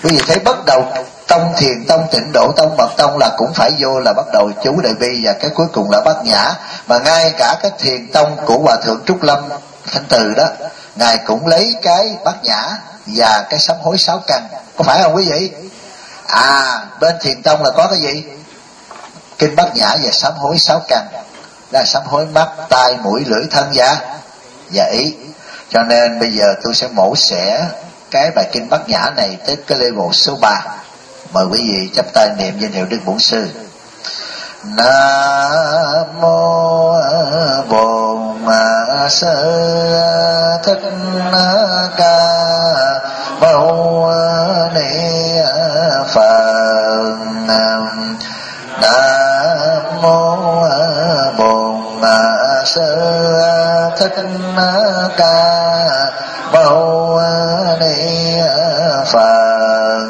Quý vị thấy bắt đầu tông Thiền tông, Tịnh Độ tông, Mật tông là cũng phải vô là bắt đầu chú Đại Bi, và cái cuối cùng là Bát Nhã. Mà ngay cả cái Thiền tông của Hòa thượng Trúc Lâm Thanh Từ đó, ngài cũng lấy cái Bát Nhã và cái sám hối 6 căn, có phải không quý vị? Bên Thiền tông là có cái gì? Kinh Bát Nhã và sám hối 6 căn, là sám hối mắt, tai, mũi, lưỡi, thân và ý. Cho nên bây giờ tôi sẽ mổ xẻ cái bài kinh Bát Nhã này tới cái level số 3. Mời quý vị chắp tay niệm danh hiệu Đức Bổn Sư. Nam mô Bổn Sư Thích Ca Mâu Ni Phật. Nam mô Bổn Sư Thích Ca Mâu Ni Phật.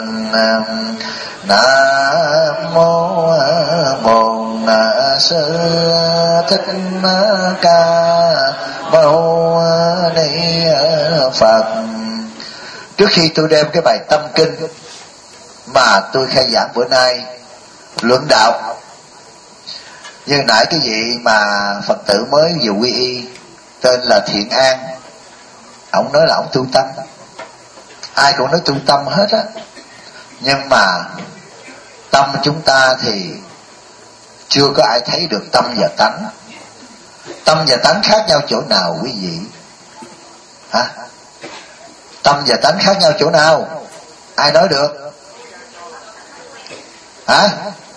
Nam mô Bổn Sư Thích Ca Mâu Ni Phật. Trước khi tôi đem cái bài tâm kinh mà tôi khai giảng bữa nay, luận đạo, như nãy cái vị mà Phật tử mới vừa quy y tên là Thiện An, ông nói là ông tu tâm. Ai cũng nói tu tâm hết á, nhưng mà tâm chúng ta thì chưa có ai thấy được tâm và tánh. Tâm và tánh khác nhau chỗ nào quý vị? Hả? Tâm và tánh khác nhau chỗ nào? Ai nói được? Hả?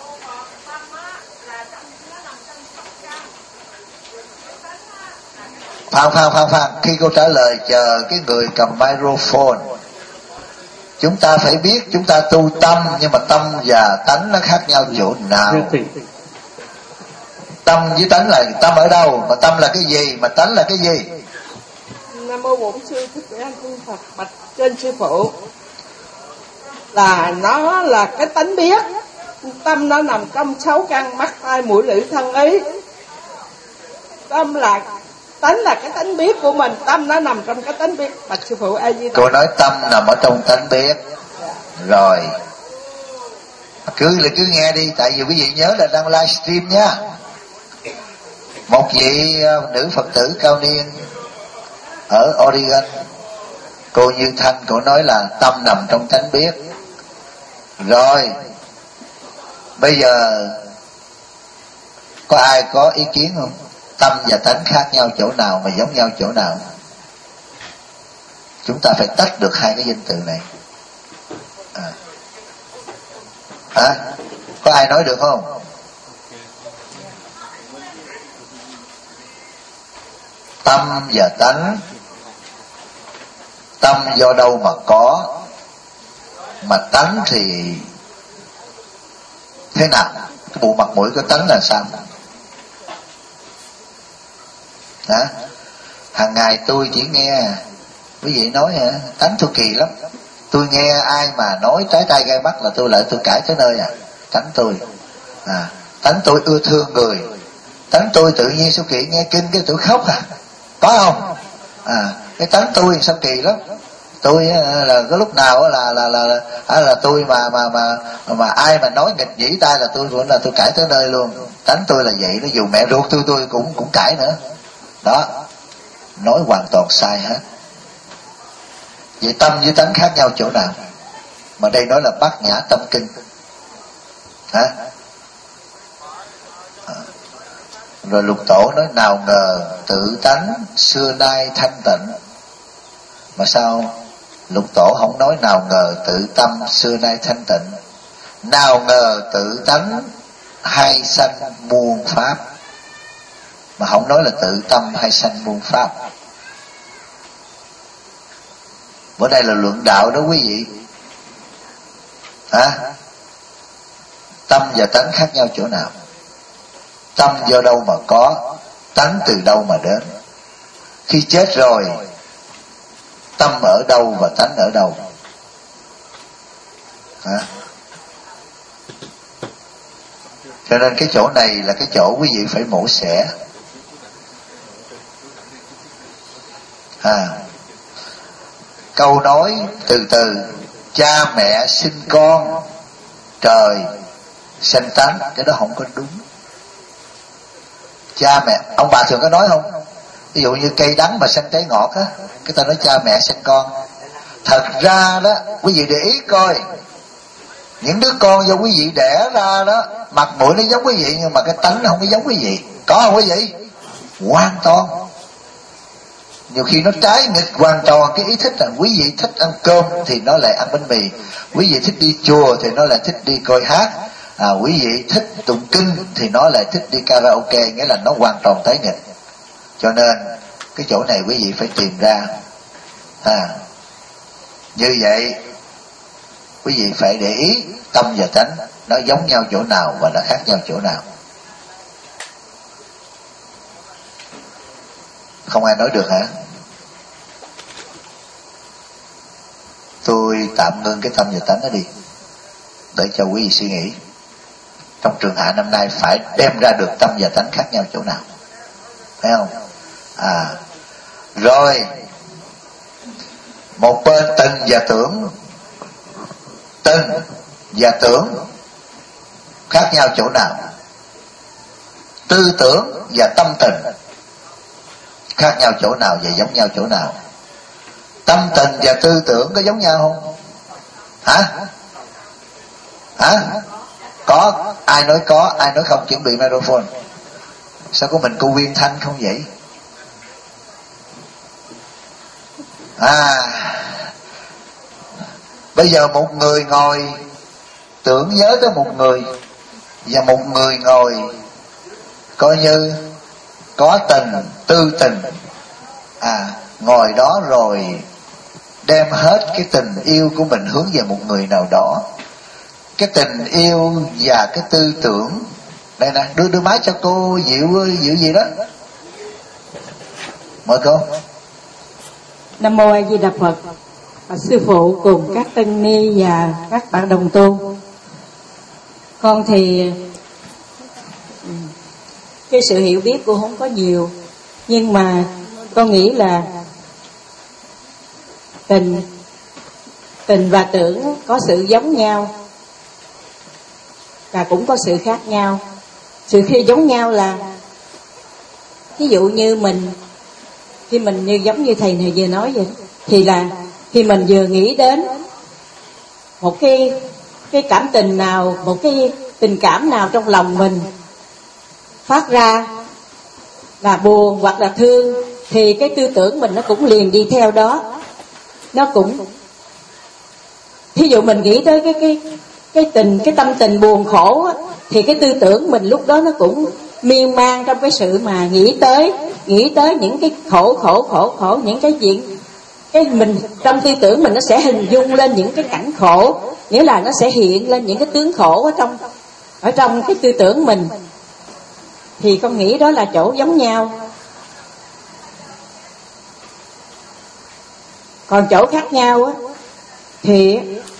Khoan, khi cô trả lời chờ cái người cầm microphone. Chúng ta phải biết chúng ta tu tâm, nhưng mà tâm và tánh nó khác nhau chỗ nào? Tâm với tánh là tâm ở đâu? Mà tâm là cái gì? Mà tánh là cái gì? Nam mô Bổn Sư Thích Ca Mâu Phật. Bạch trên sư phụ, là nó là cái tánh biết. Tâm nó nằm trong 6 căn: mắt, tai, mũi, lưỡi, thân, ý. Tâm là tánh, là cái tánh biết của mình. Tâm nó nằm trong cái tánh biết. Bạch sư phụ A Di Đà. Cô nói tâm nằm ở trong tánh biết. Rồi cứ nghe đi, tại vì quý vị nhớ là đang livestream nhá. Một vị nữ Phật tử cao niên ở Oregon, cô Như Thanh, cô nói là tâm nằm trong tánh biết. Rồi bây giờ có ai có ý kiến không? Tâm và tánh khác nhau chỗ nào mà giống nhau chỗ nào? Chúng ta phải tách được hai cái danh từ này. Có ai nói được không? Tâm và tánh. Tâm do đâu mà có, mà tánh thì thế nào? Cái bộ mặt mũi của tánh là sao? Hả? Hàng ngày tôi chỉ nghe quý vị nói hả? Tánh tôi kỳ lắm. Tôi nghe ai mà nói trái tay gai mắt là tôi cãi tới nơi Tánh tôi tánh tôi ưa thương người. Tánh tôi tự nhiên sao kỳ, nghe kinh cái tôi khóc có không? Cái tánh tôi sao kỳ lắm. Tôi là cái lúc nào là tôi mà ai mà nói nghịch dĩ tai là tôi cãi tới nơi luôn. Tánh tôi là vậy đó, dù mẹ ruột tôi cũng cãi nữa. Đó, nói hoàn toàn sai hết. Vậy tâm với tánh khác nhau chỗ nào? Mà đây nói là Bát Nhã Tâm Kinh. Rồi Lục Tổ nói nào ngờ tự tánh xưa nay thanh tịnh. Mà sao Lục Tổ không nói nào ngờ tự tâm xưa nay thanh tịnh? Nào ngờ tự tánh hay sanh muôn pháp, mà không nói là tự tâm hay sanh muôn pháp. Bữa nay là luận đạo đó quý vị. Tâm và tánh khác nhau chỗ nào? Tâm do đâu mà có, tánh từ đâu mà đến? Khi chết rồi, tâm ở đâu và tánh ở đâu? Cho nên cái chỗ này là cái chỗ quý vị phải mổ xẻ. Câu nói từ từ cha mẹ sinh con, trời sanh tánh, cái đó không có đúng. Cha mẹ, ông bà thường có nói không? Ví dụ như cây đắng mà sanh trái ngọt á, cái ta nói cha mẹ sinh con. Thật ra đó, quý vị để ý coi, những đứa con do quý vị đẻ ra đó, mặt mũi nó giống quý vị nhưng mà cái tánh nó không có giống quý vị. Có không quý vị? Hoàn toàn. Nhiều khi nó trái nghịch hoàn toàn cái ý thích. Là quý vị thích ăn cơm thì nó lại ăn bánh mì, quý vị thích đi chùa thì nó lại thích đi coi hát, quý vị thích tụng kinh thì nó lại thích đi karaoke. Nghĩa là nó hoàn toàn trái nghịch. Cho nên cái chỗ này quý vị phải tìm ra. Như vậy quý vị phải để ý tâm và tánh nó giống nhau chỗ nào và nó khác nhau chỗ nào. Không ai nói được hả? Tôi tạm ngưng cái tâm và tánh đó đi, để cho quý vị suy nghĩ. Trong trường hạ năm nay phải đem ra được tâm và tánh khác nhau chỗ nào, phải không? Rồi một bên tình và tưởng. Tình và tưởng khác nhau chỗ nào? Tư tưởng và tâm tình khác nhau chỗ nào và giống nhau chỗ nào? Tâm tình và tư tưởng có giống nhau không? Hả? Có. Ai nói có, ai nói không? Chuẩn bị microphone. Sao có mình cô Viên Thanh không vậy? Bây giờ một người ngồi tưởng nhớ tới một người, và một người ngồi coi như có tình, tư tình, ngồi đó rồi đem hết cái tình yêu của mình hướng về một người nào đó. Cái tình yêu và cái tư tưởng. Đây nè, đưa máy cho cô Diệu gì đó. Mời cô. Nam mô A Di Đà Phật. Sư phụ cùng các tăng ni và các bạn đồng tu, con thì cái sự hiểu biết cô không có nhiều, nhưng mà con nghĩ là tình và tưởng có sự giống nhau và cũng có sự khác nhau. Sự khi giống nhau là ví dụ như khi mình như giống như thầy này vừa nói vậy, thì là khi mình vừa nghĩ đến một cái cảm tình nào, một cái tình cảm nào trong lòng mình phát ra là buồn hoặc là thương, thì cái tư tưởng mình nó cũng liền đi theo đó. Nó cũng, thí dụ mình nghĩ tới cái tâm tình buồn khổ á, thì cái tư tưởng mình lúc đó nó cũng miên man trong cái sự mà nghĩ tới những cái khổ, những cái chuyện, cái mình trong tư tưởng mình nó sẽ hình dung lên những cái cảnh khổ, nghĩa là nó sẽ hiện lên những cái tướng khổ ở trong cái tư tưởng mình. Thì con nghĩ đó là chỗ giống nhau. Còn chỗ khác nhau á, thì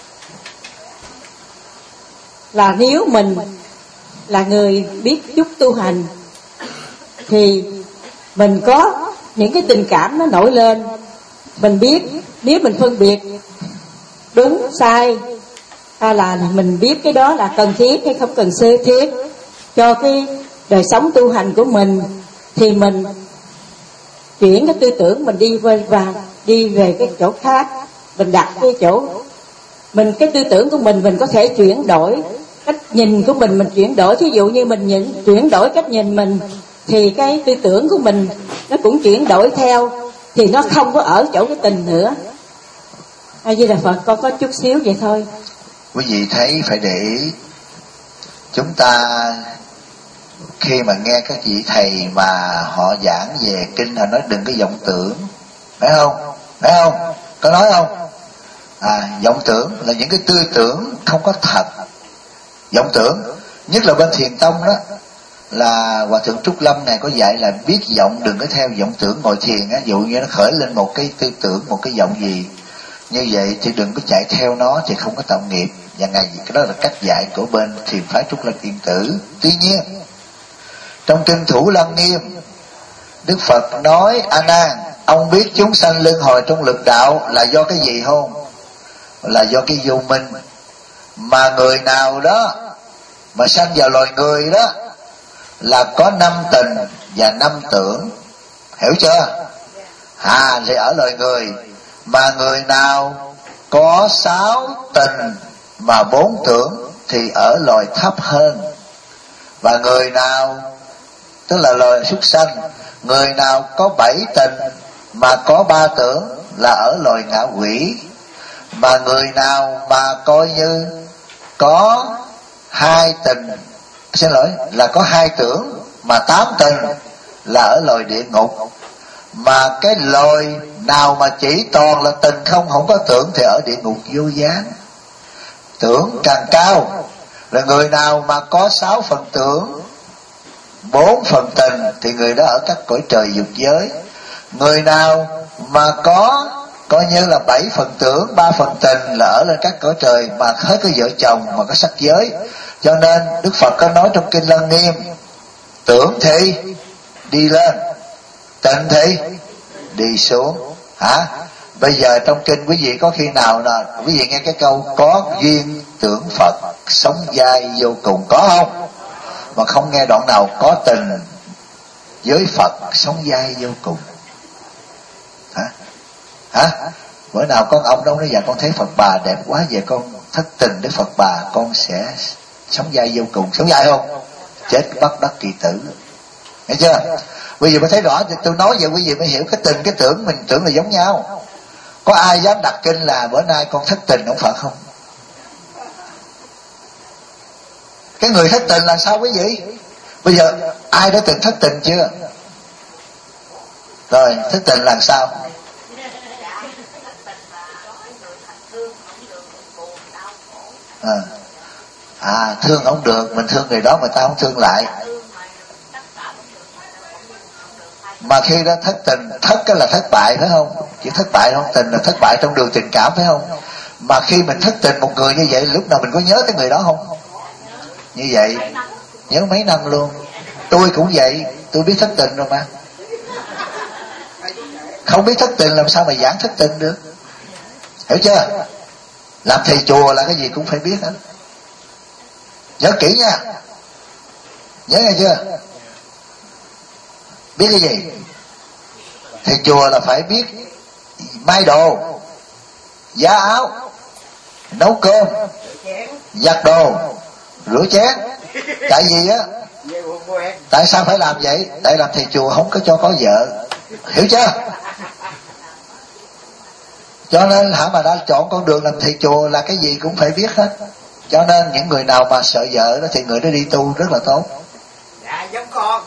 là nếu mình là người biết chút tu hành thì mình có những cái tình cảm nó nổi lên. Mình biết, nếu mình phân biệt đúng sai, hay là mình biết cái đó là cần thiết hay không cần thiết cho cái đời sống tu hành của mình, thì mình chuyển cái tư tưởng mình đi về cái chỗ khác. Mình đặt cái chỗ mình, cái tư tưởng của mình có thể chuyển đổi cách nhìn của mình chuyển đổi. Thí dụ như mình chuyển đổi cách nhìn mình, thì cái tư tưởng của mình nó cũng chuyển đổi theo, thì nó không có ở chỗ cái tình nữa. A Di Đà Phật, con có chút xíu vậy thôi. Quý vị thấy phải để ý, chúng ta khi mà nghe các vị thầy mà họ giảng về kinh, họ nói đừng có vọng tưởng, phải không? Có nói không? Vọng tưởng là những cái tư tưởng không có thật. Vọng tưởng, nhất là bên Thiền Tông đó, là Hòa Thượng Trúc Lâm này có dạy là biết vọng, đừng có theo vọng tưởng. Ngồi thiền á, dụ như nó khởi lên một cái tư tưởng, một cái vọng gì như vậy thì đừng có chạy theo nó, thì không có tạo nghiệp. Và cái đó là cách dạy của bên thiền phái Trúc Lâm Yên Tử. Tuy nhiên trong kinh Thủ Lăng Nghiêm, Đức Phật nói: A Nan, ông biết chúng sanh luân hồi trong lục đạo là do cái gì không? là do cái vô minh. Mà người nào đó mà sanh vào loài người đó là có 5 tình và 5 tưởng, hiểu chưa? Thì ở loài người. Mà người nào có 6 tình mà 4 tưởng thì ở loài thấp hơn. Và người nào, tức là loài súc sanh, người nào có 7 tình mà có 3 tưởng là ở loài ngạ quỷ. Mà người nào mà coi như có 2 tình, là có 2 tưởng mà 8 tình là ở loài địa ngục. Mà cái loài nào mà chỉ toàn là tình không có tưởng thì ở địa ngục vô gián. Tưởng càng cao. Là người nào mà có 6 phần tưởng, 4 phần tình thì người đó ở các cõi trời dục giới. Người nào mà có coi như là 7 phần tưởng, 3 phần tình là ở lên các cõi trời mà hết cái vợ chồng mà có sắc giới. Cho nên Đức Phật có nói trong Kinh Lăng Nghiêm, tưởng thì đi lên, tình thì đi xuống. Bây giờ trong kinh quý vị có khi nào là quý vị nghe cái câu có duyên tưởng Phật sống dai vô cùng, có không? Mà không nghe đoạn nào có tình với Phật sống dai vô cùng. Bữa nào con ông đó nói dạ con thấy Phật bà đẹp quá, vậy con thất tình với Phật bà, con sẽ sống dai vô cùng. Sống dai không? Chết bất đắc kỳ tử. Nghe chưa? Bây giờ mới thấy rõ, tôi nói vậy quý vị mới hiểu cái tình cái tưởng mình tưởng là giống nhau. Có ai dám đặt kinh là bữa nay con thất tình ông Phật không? Cái người thất tình là sao quý vị? Bây giờ ai đã từng thất tình chưa? Rồi thất tình là sao? Thương không được, mình thương người đó người ta không thương lại. Mà khi đó thất tình, thất cái là thất bại phải không? Chỉ thất bại không? Tình là thất bại trong đường tình cảm phải không? Mà khi mình thất tình một người như vậy, lúc nào mình có nhớ tới người đó không? Như vậy nhớ mấy năm luôn. Tôi cũng vậy, tôi biết thất tình rồi mà. Không biết thất tình làm sao mà giảng thất tình được, hiểu chưa? Làm thầy chùa là cái gì cũng phải biết hết. Nhớ kỹ nha, nhớ nghe chưa? Biết cái gì? Thầy chùa là phải biết may đồ, giá áo, nấu cơm, giặt đồ, rửa chén. Tại vì á, tại sao phải làm vậy? Tại làm thầy chùa không có cho có vợ, hiểu chưa? Cho nên mà đã chọn con đường làm thầy chùa là cái gì cũng phải biết hết. Cho nên những người nào mà sợ vợ đó thì người đó đi tu rất là tốt. Dạ giống con.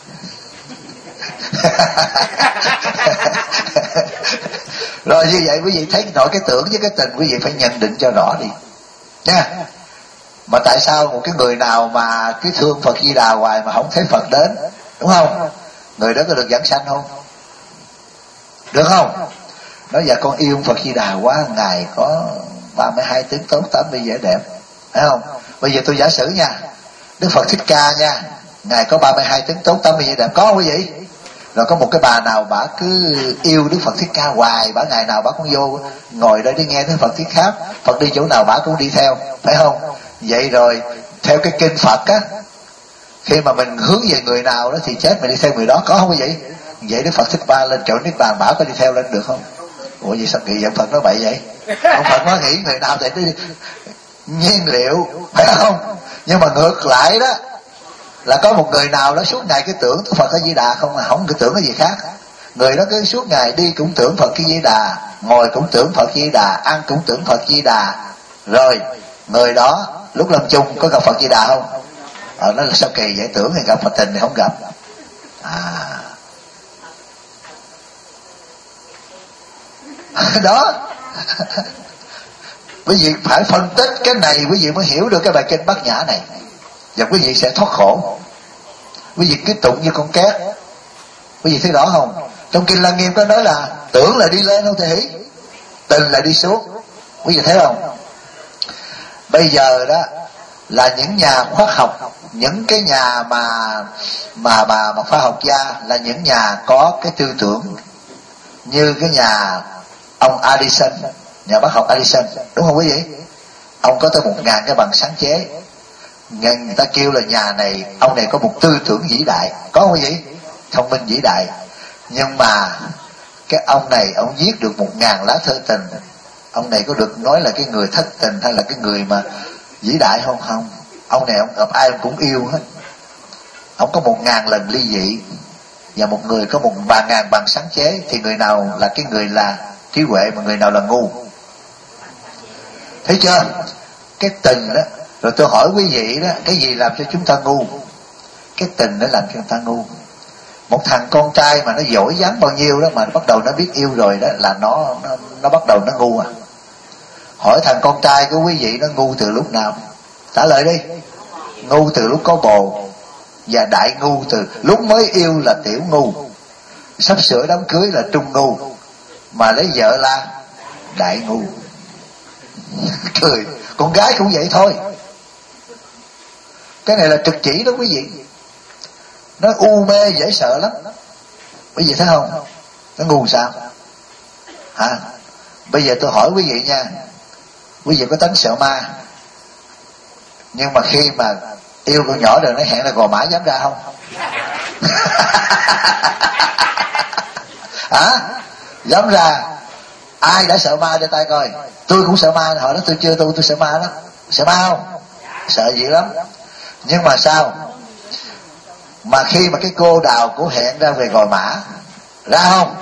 Rồi như vậy quý vị thấy nổi cái tưởng với cái tình, quý vị phải nhận định cho rõ đi nha. Mà tại sao một cái người nào mà cái thương Phật Di Đà hoài mà không thấy Phật đến, đúng không? Người đó có được giảng sanh không? Được không? Nói dạ con yêu Phật Di Đà quá, ngài có 32 tướng tốt, 80 vẻ đẹp, phải không? Bây giờ tôi giả sử nha, Đức Phật Thích Ca nha, ngài có 32 tướng tốt, 80 vẻ đẹp, có không quý vị? Rồi có một cái bà nào bả cứ yêu Đức Phật Thích Ca hoài, bả ngày nào bả cũng vô ngồi đây để nghe Đức Phật thuyết pháp, Phật đi chỗ nào bả cũng đi theo, phải không? Vậy rồi theo cái kinh Phật á, khi mà mình hướng về người nào đó thì chết mình đi theo người đó, có không quý vị? Vậy Đức Phật Thích Ca lên chỗ Niết Bàn bả có đi theo lên được không? Ủa vậy sao kỳ vậy? Phật nói bậy vậy? Ông Phật nói nghĩ người nào thì đi nhiên liệu, phải không? Nhưng mà ngược lại đó là có một người nào đó suốt ngày cái tưởng Phật A Di Đà không, mà không cứ tưởng cái gì khác. Người đó cứ suốt ngày đi cũng tưởng Phật A Di Đà, ngồi cũng tưởng Phật A Di Đà, ăn cũng tưởng Phật A Di Đà. Rồi người đó lúc lâm chung có gặp Phật A Di Đà không? Nó là sao kỳ vậy? Tưởng thì gặp Phật, tình thì không gặp. Đó. Quý vị phải phân tích cái này, quý vị mới hiểu được cái bài kinh Bát Nhã này, và quý vị sẽ thoát khổ. Quý vị cứ tụng như con két. Quý vị thấy rõ không? Trong kinh Lăng Nghiêm có nói là tưởng là đi lên không thể, tình là đi xuống. Quý vị thấy không? Bây giờ đó là những nhà khoa học, những cái nhà mà khoa học gia là những nhà có cái tư tưởng như cái nhà ông Edison, nhà bác học Edison, đúng không quý vị? Ông có tới 1000 cái bằng sáng chế. Người ta kêu là nhà này, ông này có một tư tưởng vĩ đại, có không quý vị? Thông minh vĩ đại. Nhưng mà cái ông này ông viết được 1000 lá thơ tình. Ông này có được nói là cái người thất tình hay là cái người mà vĩ đại không? Không. Ông này ông gặp ai ông cũng yêu hết. Ông có 1000 lần ly dị, và một người có 1000 bằng sáng chế. Thì người nào là cái người là trí huệ mà người nào là ngu? Thấy chưa? Cái tình đó. Rồi tôi hỏi quý vị đó, cái gì làm cho chúng ta ngu? Cái tình nó làm cho người ta ngu. Một thằng con trai mà nó giỏi giắng bao nhiêu đó mà bắt đầu nó biết yêu rồi đó là nó bắt đầu nó ngu à. Hỏi thằng con trai của quý vị nó ngu từ lúc nào? Trả lời đi. Ngu từ lúc có bồ, và đại ngu từ lúc mới yêu là tiểu ngu, sắp sửa đám cưới là trung ngu, mà lấy vợ là đại ngu. Cười. Con gái cũng vậy thôi. Cái này là trực chỉ đó quý vị. Nó u mê dễ sợ lắm. Quý vị thấy không? Nó ngu sao? Hả? Bây giờ tôi hỏi quý vị nha. Quý vị có tánh sợ ma, nhưng mà khi mà yêu con nhỏ rồi nó hẹn là Gò Mã dám ra không? Hả? Dám ra. Ai đã sợ ma cho tay coi. Tôi cũng sợ ma. Hỏi nó tôi chưa tu, tôi sợ ma lắm. Sợ ma không? Sợ gì lắm. Nhưng mà sao? Mà khi mà cái cô Đào của hẹn ra về Gò Mã, ra không?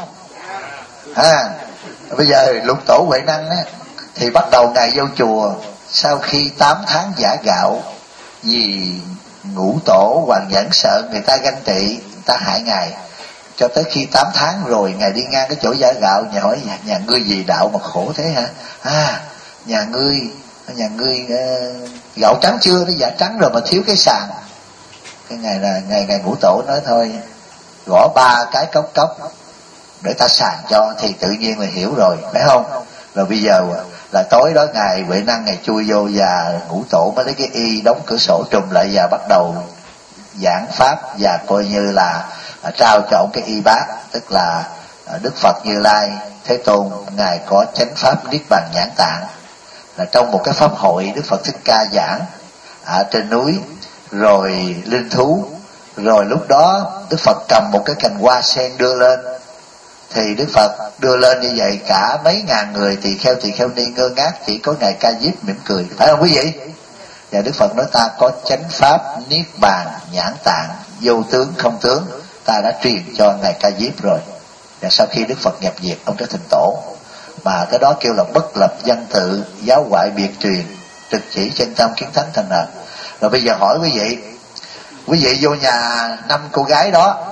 Bây giờ lục tổ Huệ Năng á, thì bắt đầu ngày vô chùa sau khi 8 tháng giả gạo, vì ngũ tổ Hoàng Nhẫn sợ người ta ganh tị, người ta hại ngài, cho tới khi 8 tháng rồi ngài đi ngang cái chỗ giả gạo, nhà hỏi nhà ngươi gì đạo mà khổ thế hả? Nhà ngươi gạo trắng chưa? Nó dạ trắng rồi mà thiếu cái sàn. Cái ngày là ngày ngũ tổ nói thôi, gõ 3 cái cốc để ta sàn cho, thì tự nhiên là hiểu rồi, phải không? Rồi bây giờ là tối đó ngài Huệ Năng ngài chui vô, và ngũ tổ mới lấy cái y đóng cửa sổ trùm lại và bắt đầu giảng pháp, và coi như là trao cho ông cái y bát, tức là Đức Phật Như Lai Thế Tôn ngài có chánh pháp niết bàn nhãn tạng. Là trong một cái pháp hội Đức Phật Thích Ca giảng ở trên núi, rồi linh thú, rồi lúc đó Đức Phật cầm một cái cành hoa sen đưa lên, thì Đức Phật đưa lên như vậy cả mấy ngàn người tỳ kheo ni ngơ ngác, chỉ có ngài Ca Diếp mỉm cười, phải không quý vị? Và Đức Phật nói ta có chánh pháp niết bàn nhãn tạng, vô tướng không tướng, ta đã truyền cho ngài Ca Diếp rồi. Và sau khi Đức Phật nhập diệt, ông trở thành tổ, mà cái đó kêu là bất lập văn tự, giáo ngoại biệt truyền, trực chỉ chân tâm kiến thánh thành nền. Rồi bây giờ hỏi quý vị vô nhà 5 cô gái đó,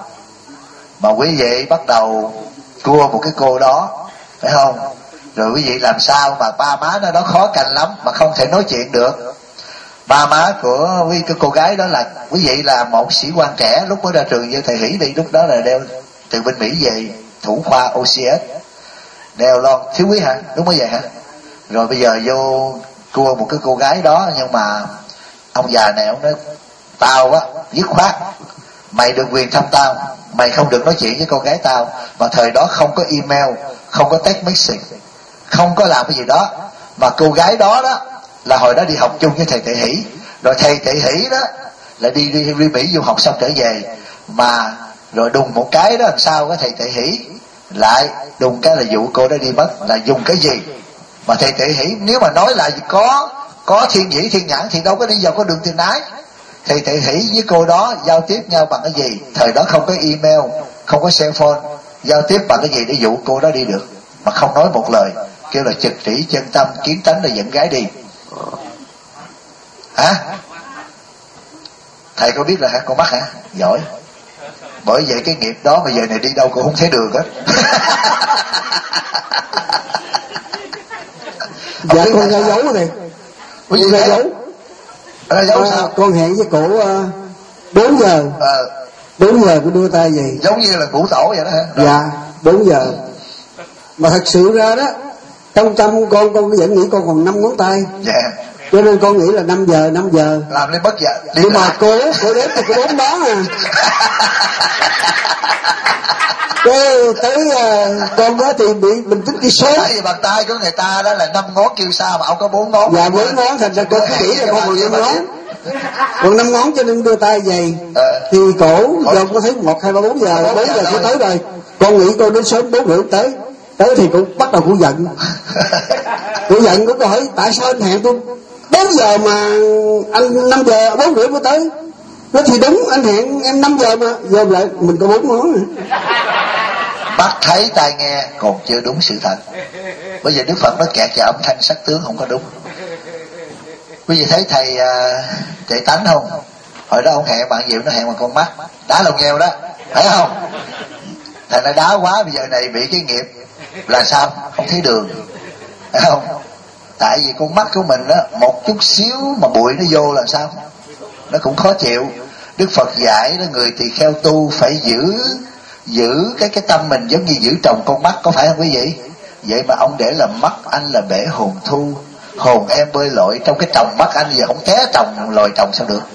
mà quý vị bắt đầu cua một cái cô đó, phải không? Rồi quý vị làm sao mà ba má nó đó khó canh lắm, mà không thể nói chuyện được. Ba má của cái cô gái đó là quý vị là một sĩ quan trẻ, lúc mới ra trường như thầy Hỷ đi, lúc đó là đeo từ bên Mỹ về, thủ khoa OCS, đeo lon thiếu quý hả? Đúng không vậy hả? Rồi bây giờ vô cua một cái cô gái đó, nhưng mà ông già này ông nói tao á dứt khoát, mày được quyền thăm tao, mày không được nói chuyện với con gái tao. Mà thời đó không có email, không có text message, không có làm cái gì đó. Mà cô gái đó đó là hồi đó đi học chung với thầy Tệ Hỷ, rồi thầy Tệ Hỷ đó là đi Mỹ du học xong trở về, mà rồi đùng một cái đó làm sao cái thầy Tệ Hỷ lại đùng cái là dụ cô đó đi mất. Là dùng cái gì mà thầy Tệ Hỷ nếu mà nói là có thiên nhĩ thiên nhãn thì đâu có đi vào con đường tình ái. Thầy Tệ Hỷ với cô đó giao tiếp nhau bằng cái gì? Thời đó không có email, không có cell phone, giao tiếp bằng cái gì để dụ cô đó đi được? Mà không nói một lời, kêu là trực chỉ chân tâm kiến tánh là dẫn gái đi. Hả? Thầy có biết là hả? Con mắt hả? Giỏi. Bởi vậy cái nghiệp đó mà giờ này đi đâu cũng không thấy đường hết. Dạ con ra dấu này. Con ra dấu. Ra dấu sao? Con hẹn với cổ 4 giờ. 4 giờ con đưa tay về. Giống như là ngũ tổ vậy đó hả? Rồi. Dạ 4 giờ. Mà thật sự ra đó, trong tâm con vẫn nghĩ con còn 5 ngón tay. Dạ. Cho nên con nghĩ là 5 giờ làm lên bất giờ. Nhưng mà cô đếm thì cô 4 món à. Cái tới con đó thì mình tính đi số. Tại vì bàn tay của người ta đó là 5 ngón kêu sao mà ông có 4 ngón. Dạ 4 ngón thành ra cô cứ nghĩ là con còn 5 ngón. Còn 5 ngón cho nên đưa tay vậy. Thì cổ giờ có thấy 1, 2, 3, 4 giờ 4 giờ cô tới rồi. Con nghĩ cô đến sớm 4 rưỡi tới thì cũng bắt đầu cô giận. Cô giận cô hỏi tại sao anh hẹn tôi 4 giờ mà anh 5 giờ 4 rưỡi mới tới. Nói thì đúng, anh hẹn em 5 giờ mà. Giờ lại mình có 4 món nữa. Mắt thấy tai nghe còn chưa đúng sự thật. Bây giờ Đức Phật nói kẹt vào âm thanh sắc tướng không có đúng. Quý vị thấy thầy Chạy Tánh không? Hồi đó ông hẹn bạn Diệu, nó hẹn bằng con mắt đá lồng nheo đó, phải không? Thầy nó đá quá, bây giờ này bị cái nghiệp là sao? Không thấy đường, phải không? Tại vì con mắt của mình đó, một chút xíu mà bụi nó vô là sao? Nó cũng khó chịu. Đức Phật dạy đó, người tỳ kheo tu phải giữ cái tâm mình giống như giữ trồng con mắt, có phải không quý vị? Vậy mà ông để là mắt anh là bể hồn thu, hồn em bơi lội trong cái trồng mắt anh, giờ không té trồng lòi trồng sao được?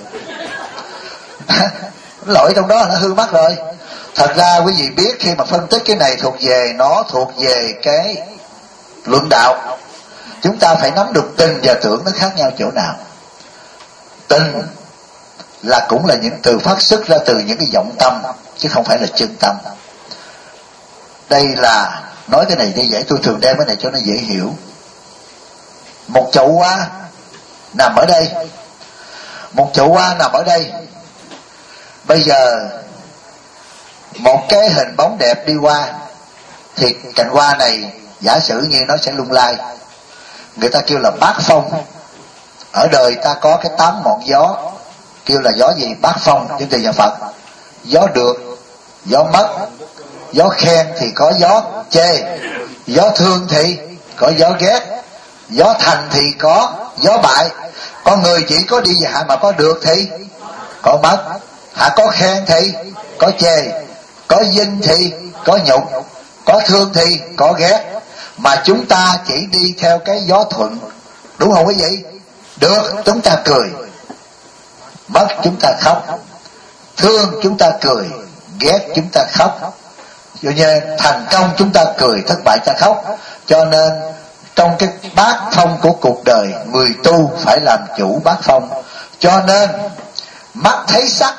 Lỗi trong đó nó hư mắt rồi. Thật ra quý vị biết, khi mà phân tích cái này nó thuộc về cái luận đạo. Chúng ta phải nắm được tình và tưởng nó khác nhau chỗ nào. Tình là cũng là những từ phát xuất ra từ những cái vọng tâm, chứ không phải là chân tâm. Đây là nói cái này để dễ, tôi thường đem cái này cho nó dễ hiểu. Một chậu hoa nằm ở đây, một chậu hoa nằm ở đây. Bây giờ một cái hình bóng đẹp đi qua, thì cành hoa này giả sử như nó sẽ lung lay. Người ta kêu là bát phong. Ở đời ta có cái 8 ngọn gió, kêu là gió gì? Bát phong trên từ nhà Phật. Gió được, gió mất, gió khen thì có gió chê, gió thương thì có gió ghét, gió thành thì có gió bại. Con người chỉ có đi về hạ mà có được thì có mất, hạ có khen thì có chê, có vinh thì có nhục, có thương thì có ghét. Mà chúng ta chỉ đi theo cái gió thuận, đúng không quý vị? Được chúng ta cười, mất chúng ta khóc, thương chúng ta cười, ghét chúng ta khóc. Cho nên thành công chúng ta cười, thất bại ta khóc. Cho nên trong cái bát phong của cuộc đời, người tu phải làm chủ bát phong. Cho nên mắt thấy sắc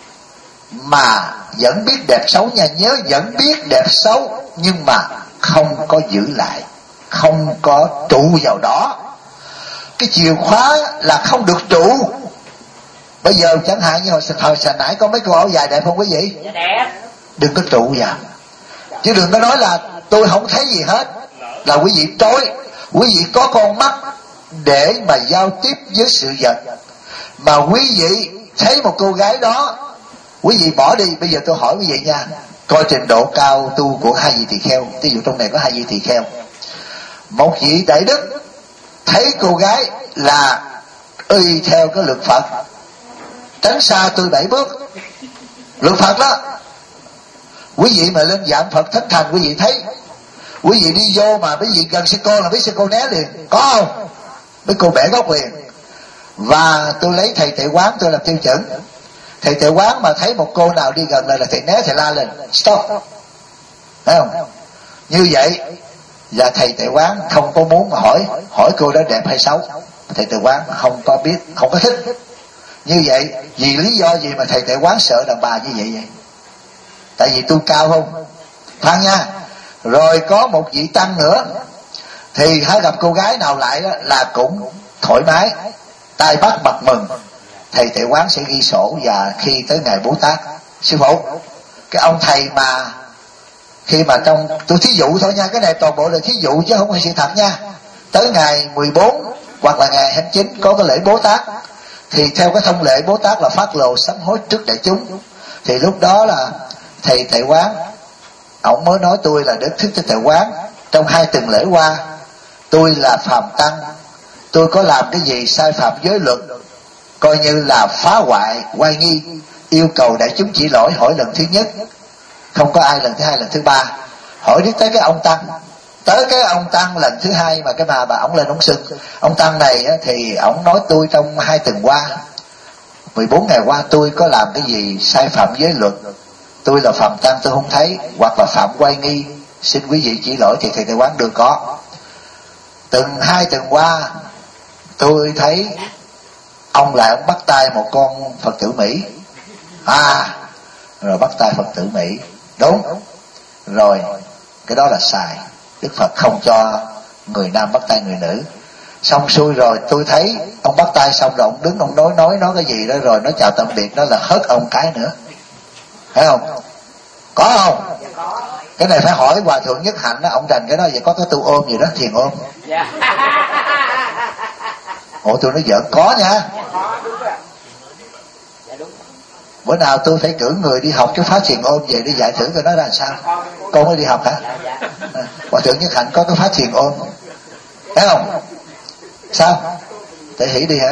mà vẫn biết đẹp xấu nha, nhớ vẫn biết đẹp xấu, nhưng mà không có giữ lại, không có trụ vào đó. Cái chìa khóa là không được trụ. Bây giờ chẳng hạn như hồi nãy có mấy cô áo dài đẹp không quý vị? Dạ đẹp. Đừng có trụ vào, chứ đừng có nói là tôi không thấy gì hết, là quý vị tối. Quý vị có con mắt để mà giao tiếp với sự vật. Mà quý vị thấy một cô gái đó, quý vị bỏ đi. Bây giờ tôi hỏi quý vị nha, coi trình độ cao tu của hai vị tỳ kheo. Ví dụ trong này có hai vị tỳ kheo. Một vị đại đức thấy cô gái là y theo cái luật Phật, tránh xa tôi 7 bước, luật Phật đó. Quý vị mà lên dạng Phật thất thành, quý vị thấy, quý vị đi vô mà quý vị gần sư cô là biết sư cô né liền, có không? Mấy cô bẻ góc liền. Và tôi lấy thầy Tệ Quán tôi làm tiêu chuẩn. Thầy Tệ Quán mà thấy một cô nào đi gần là thầy né, thầy la lên stop, phải không? Như vậy và thầy Tệ Quán không có muốn mà hỏi cô đó đẹp hay xấu. Thầy Tệ Quán không có biết, không có thích. Như vậy vì lý do gì mà thầy Tệ Quán sợ đàn bà như vậy? Tại vì tu cao không? Khoan nha. Rồi có một vị tăng nữa, thì hãy gặp cô gái nào lại đó là cũng thoải mái, tay bắt mặt mừng. Thầy Tệ Quán sẽ ghi sổ, và khi tới ngày Bố Tát, sư phụ, cái ông thầy mà khi mà trong, tôi thí dụ thôi nha, cái này toàn bộ là thí dụ chứ không phải sự thật nha. Tới ngày 14 hoặc là ngày 29 có cái lễ Bố Tát, thì theo cái thông lệ Bố Tát là phát lộ sám hối trước đại chúng. Thì lúc đó là thầy Tệ Quán ổng mới nói tôi là Đức Thích Tệ Quán, trong 2 tuần lễ qua tôi là phàm tăng, tôi có làm cái gì sai phạm giới luật, coi như là phá hoại oai nghi, yêu cầu đại chúng chỉ lỗi. Hỏi lần thứ nhất, không có ai lần thứ 2, lần thứ 3. Hỏi đến tới cái ông tăng Tới cái ông Tăng lần thứ hai mà cái bà ổng lên ổng xưng. Ông Tăng này á, thì ổng nói tôi trong 2 tuần qua, 14 ngày qua tôi có làm cái gì sai phạm giới luật, tôi là phạm tăng tôi không thấy, hoặc là phạm oai nghi, xin quý vị chỉ lỗi, thì thầy quán được có. 2 tuần qua tôi thấy ông lại ông bắt tay một con Phật tử Mỹ, rồi bắt tay Phật tử Mỹ, đúng rồi, cái đó là sai. Đức Phật không cho người nam bắt tay người nữ. Xong xuôi rồi tôi thấy ông bắt tay xong rồi ông đứng ông nói cái gì đó, rồi nói chào tạm biệt, đó là hớt ông cái nữa, phải không? Có không? Cái này phải hỏi Hòa Thượng Nhất Hạnh đó, ông rành cái đó. Vậy có cái tu ôm gì đó, thiền ôm. Ủa tôi nói giỡn, có nha. Bữa nào tôi phải cử người đi học cái pháp thiền ôm về để dạy thử coi nó là sao. Con mới đi học hả? Hòa Thượng Nhất Hạnh có cái pháp thiền ôm, thấy không? Sao? Để hỉ đi hả?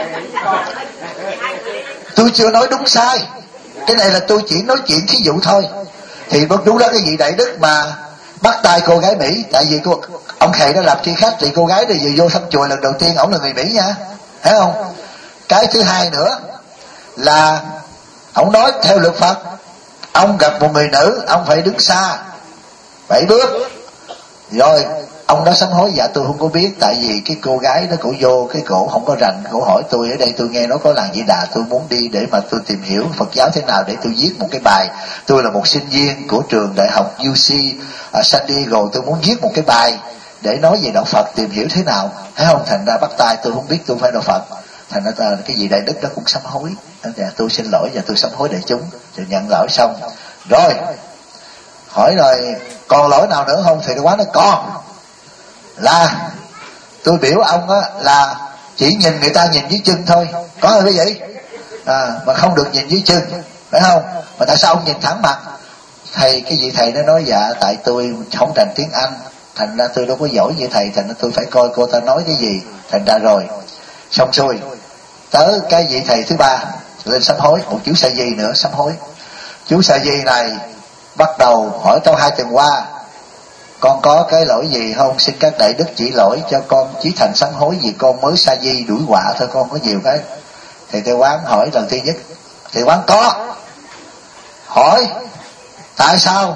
Tôi chưa nói đúng sai, cái này là tôi chỉ nói chuyện thí dụ thôi. Thì đúng đó, cái vị đại đức mà bắt tay cô gái Mỹ, tại vì ông thầy đó làm tri khách, thì cô gái này vừa vô thăm chùa lần đầu tiên ổng là người Mỹ nha, thấy không? Cái thứ hai nữa là ổng nói theo luật Phật, ông gặp một người nữ ông phải đứng xa 7 bước. Rồi ông đó sám hối, dạ tôi không có biết, tại vì cái cô gái đó cổ vô cái cổ không có rành, cổ hỏi tôi ở đây tôi nghe nói có làng Di Đà, tôi muốn đi để mà tôi tìm hiểu Phật giáo thế nào để tôi viết một cái bài. Tôi là một sinh viên của trường đại học UC San Diego, tôi muốn viết một cái bài để nói về đạo Phật, tìm hiểu thế nào, thấy không? Thành ra bắt tay, tôi không biết tôi phải đạo Phật. Thành ra cái vị đại đức đó cũng sám hối, tôi xin lỗi và tôi sám hối đại chúng, rồi nhận lỗi xong. Rồi hỏi rồi còn lỗi nào nữa không? Thì quán nói còn, là tôi biểu ông á là chỉ nhìn người ta nhìn dưới chân thôi, có không quý vị? Mà không được nhìn dưới chân, phải không? Mà tại sao ông nhìn thẳng mặt? Thầy, cái vị thầy nó nói dạ tại tôi không rành tiếng Anh, thành ra tôi đâu có giỏi như thầy, thành ra tôi phải coi cô ta nói cái gì. Thành ra rồi xong xuôi tới cái vị thầy thứ ba lên sám hối, một chú Sa Di nữa sám hối. Chú Sa Di này bắt đầu hỏi trong 2 tuần qua con có cái lỗi gì không, xin các đại đức chỉ lỗi cho con, chí thành sám hối vì con mới Sa Di đuổi họa thôi, con có nhiều cái. Thì Tây Quán hỏi lần thứ nhất, Tây Quán có hỏi tại sao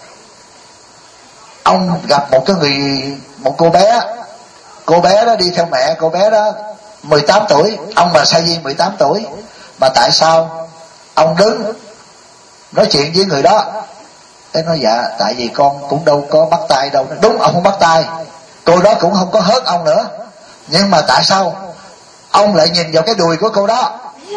ông gặp một cô bé đó đi theo mẹ, cô bé đó 18 tuổi, ông là Sa Di 18 tuổi, mà tại sao ông đứng nói chuyện với người đó? Thế nói dạ tại vì con cũng đâu có bắt tay đâu. Đúng, ông không bắt tay, cô đó cũng không có hớt ông nữa, nhưng mà tại sao ông lại nhìn vào cái đùi của cô đó?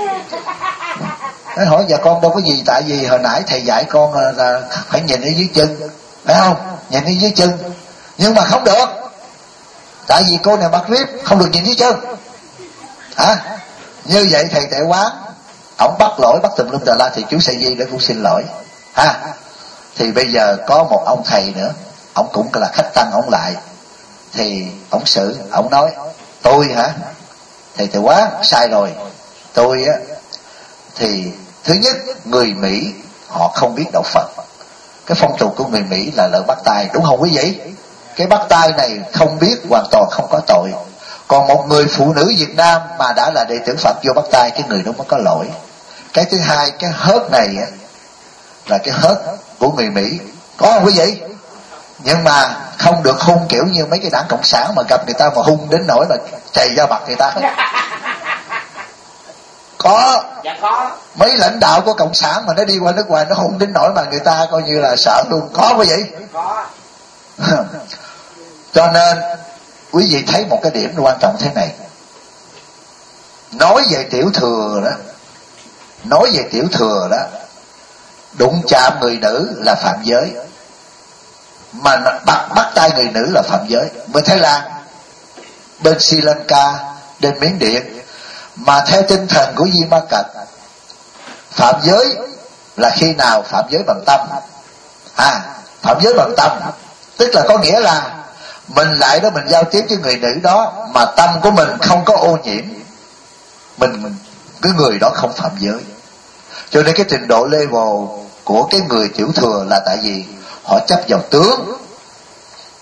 Nói hỏi dạ con đâu có gì, tại vì hồi nãy thầy dạy con là phải nhìn ở dưới chân, phải không? Nhìn ở dưới chân, nhưng mà không được, tại vì cô này mặc rip, không được nhìn dưới chân hả? Như vậy thầy Tệ Quán ổng bắt lỗi, bắt tùm lum tà la, thì chú Sa Di đã cũng xin lỗi ha. Thì bây giờ có một ông thầy nữa, ổng cũng là khách tăng ổng lại, thì ổng xử, ổng nói tôi hả? Thầy Tệ Quán sai rồi, tôi á thì thứ nhất người Mỹ họ không biết đạo Phật, cái phong tục của người Mỹ là lỡ bắt tay, đúng không quý vị? Cái bắt tay này không biết hoàn toàn không có tội. Còn một người phụ nữ Việt Nam mà đã là đệ tử Phật vô bắt tay, cái người đó mới có lỗi. Cái thứ hai, cái hớt này là cái hớt của người Mỹ, có không quý vị? Nhưng mà không được hung kiểu như mấy cái đảng cộng sản mà gặp người ta mà hung đến nỗi mà chày ra mặt người ta. Có mấy lãnh đạo của cộng sản mà nó đi qua nước ngoài nó hung đến nỗi mà người ta coi như là sợ luôn, có quý vị? Cho nên quý vị thấy một cái điểm quan trọng thế này, nói về tiểu thừa đó, đụng chạm người nữ là phạm giới, mà bắt tay người nữ là phạm giới. Bên Thái Lan, bên Sri Lanka, bên Miến Điện, mà theo tinh thần của Di Ma Cật, phạm giới là khi nào? Phạm giới bằng tâm. Phạm giới bằng tâm tức là có nghĩa là mình lại đó, mình giao tiếp với người nữ đó mà tâm của mình không có ô nhiễm, mình cái người đó không phạm giới. Cho nên cái trình độ level của cái người tiểu thừa là tại vì họ chấp vào tướng,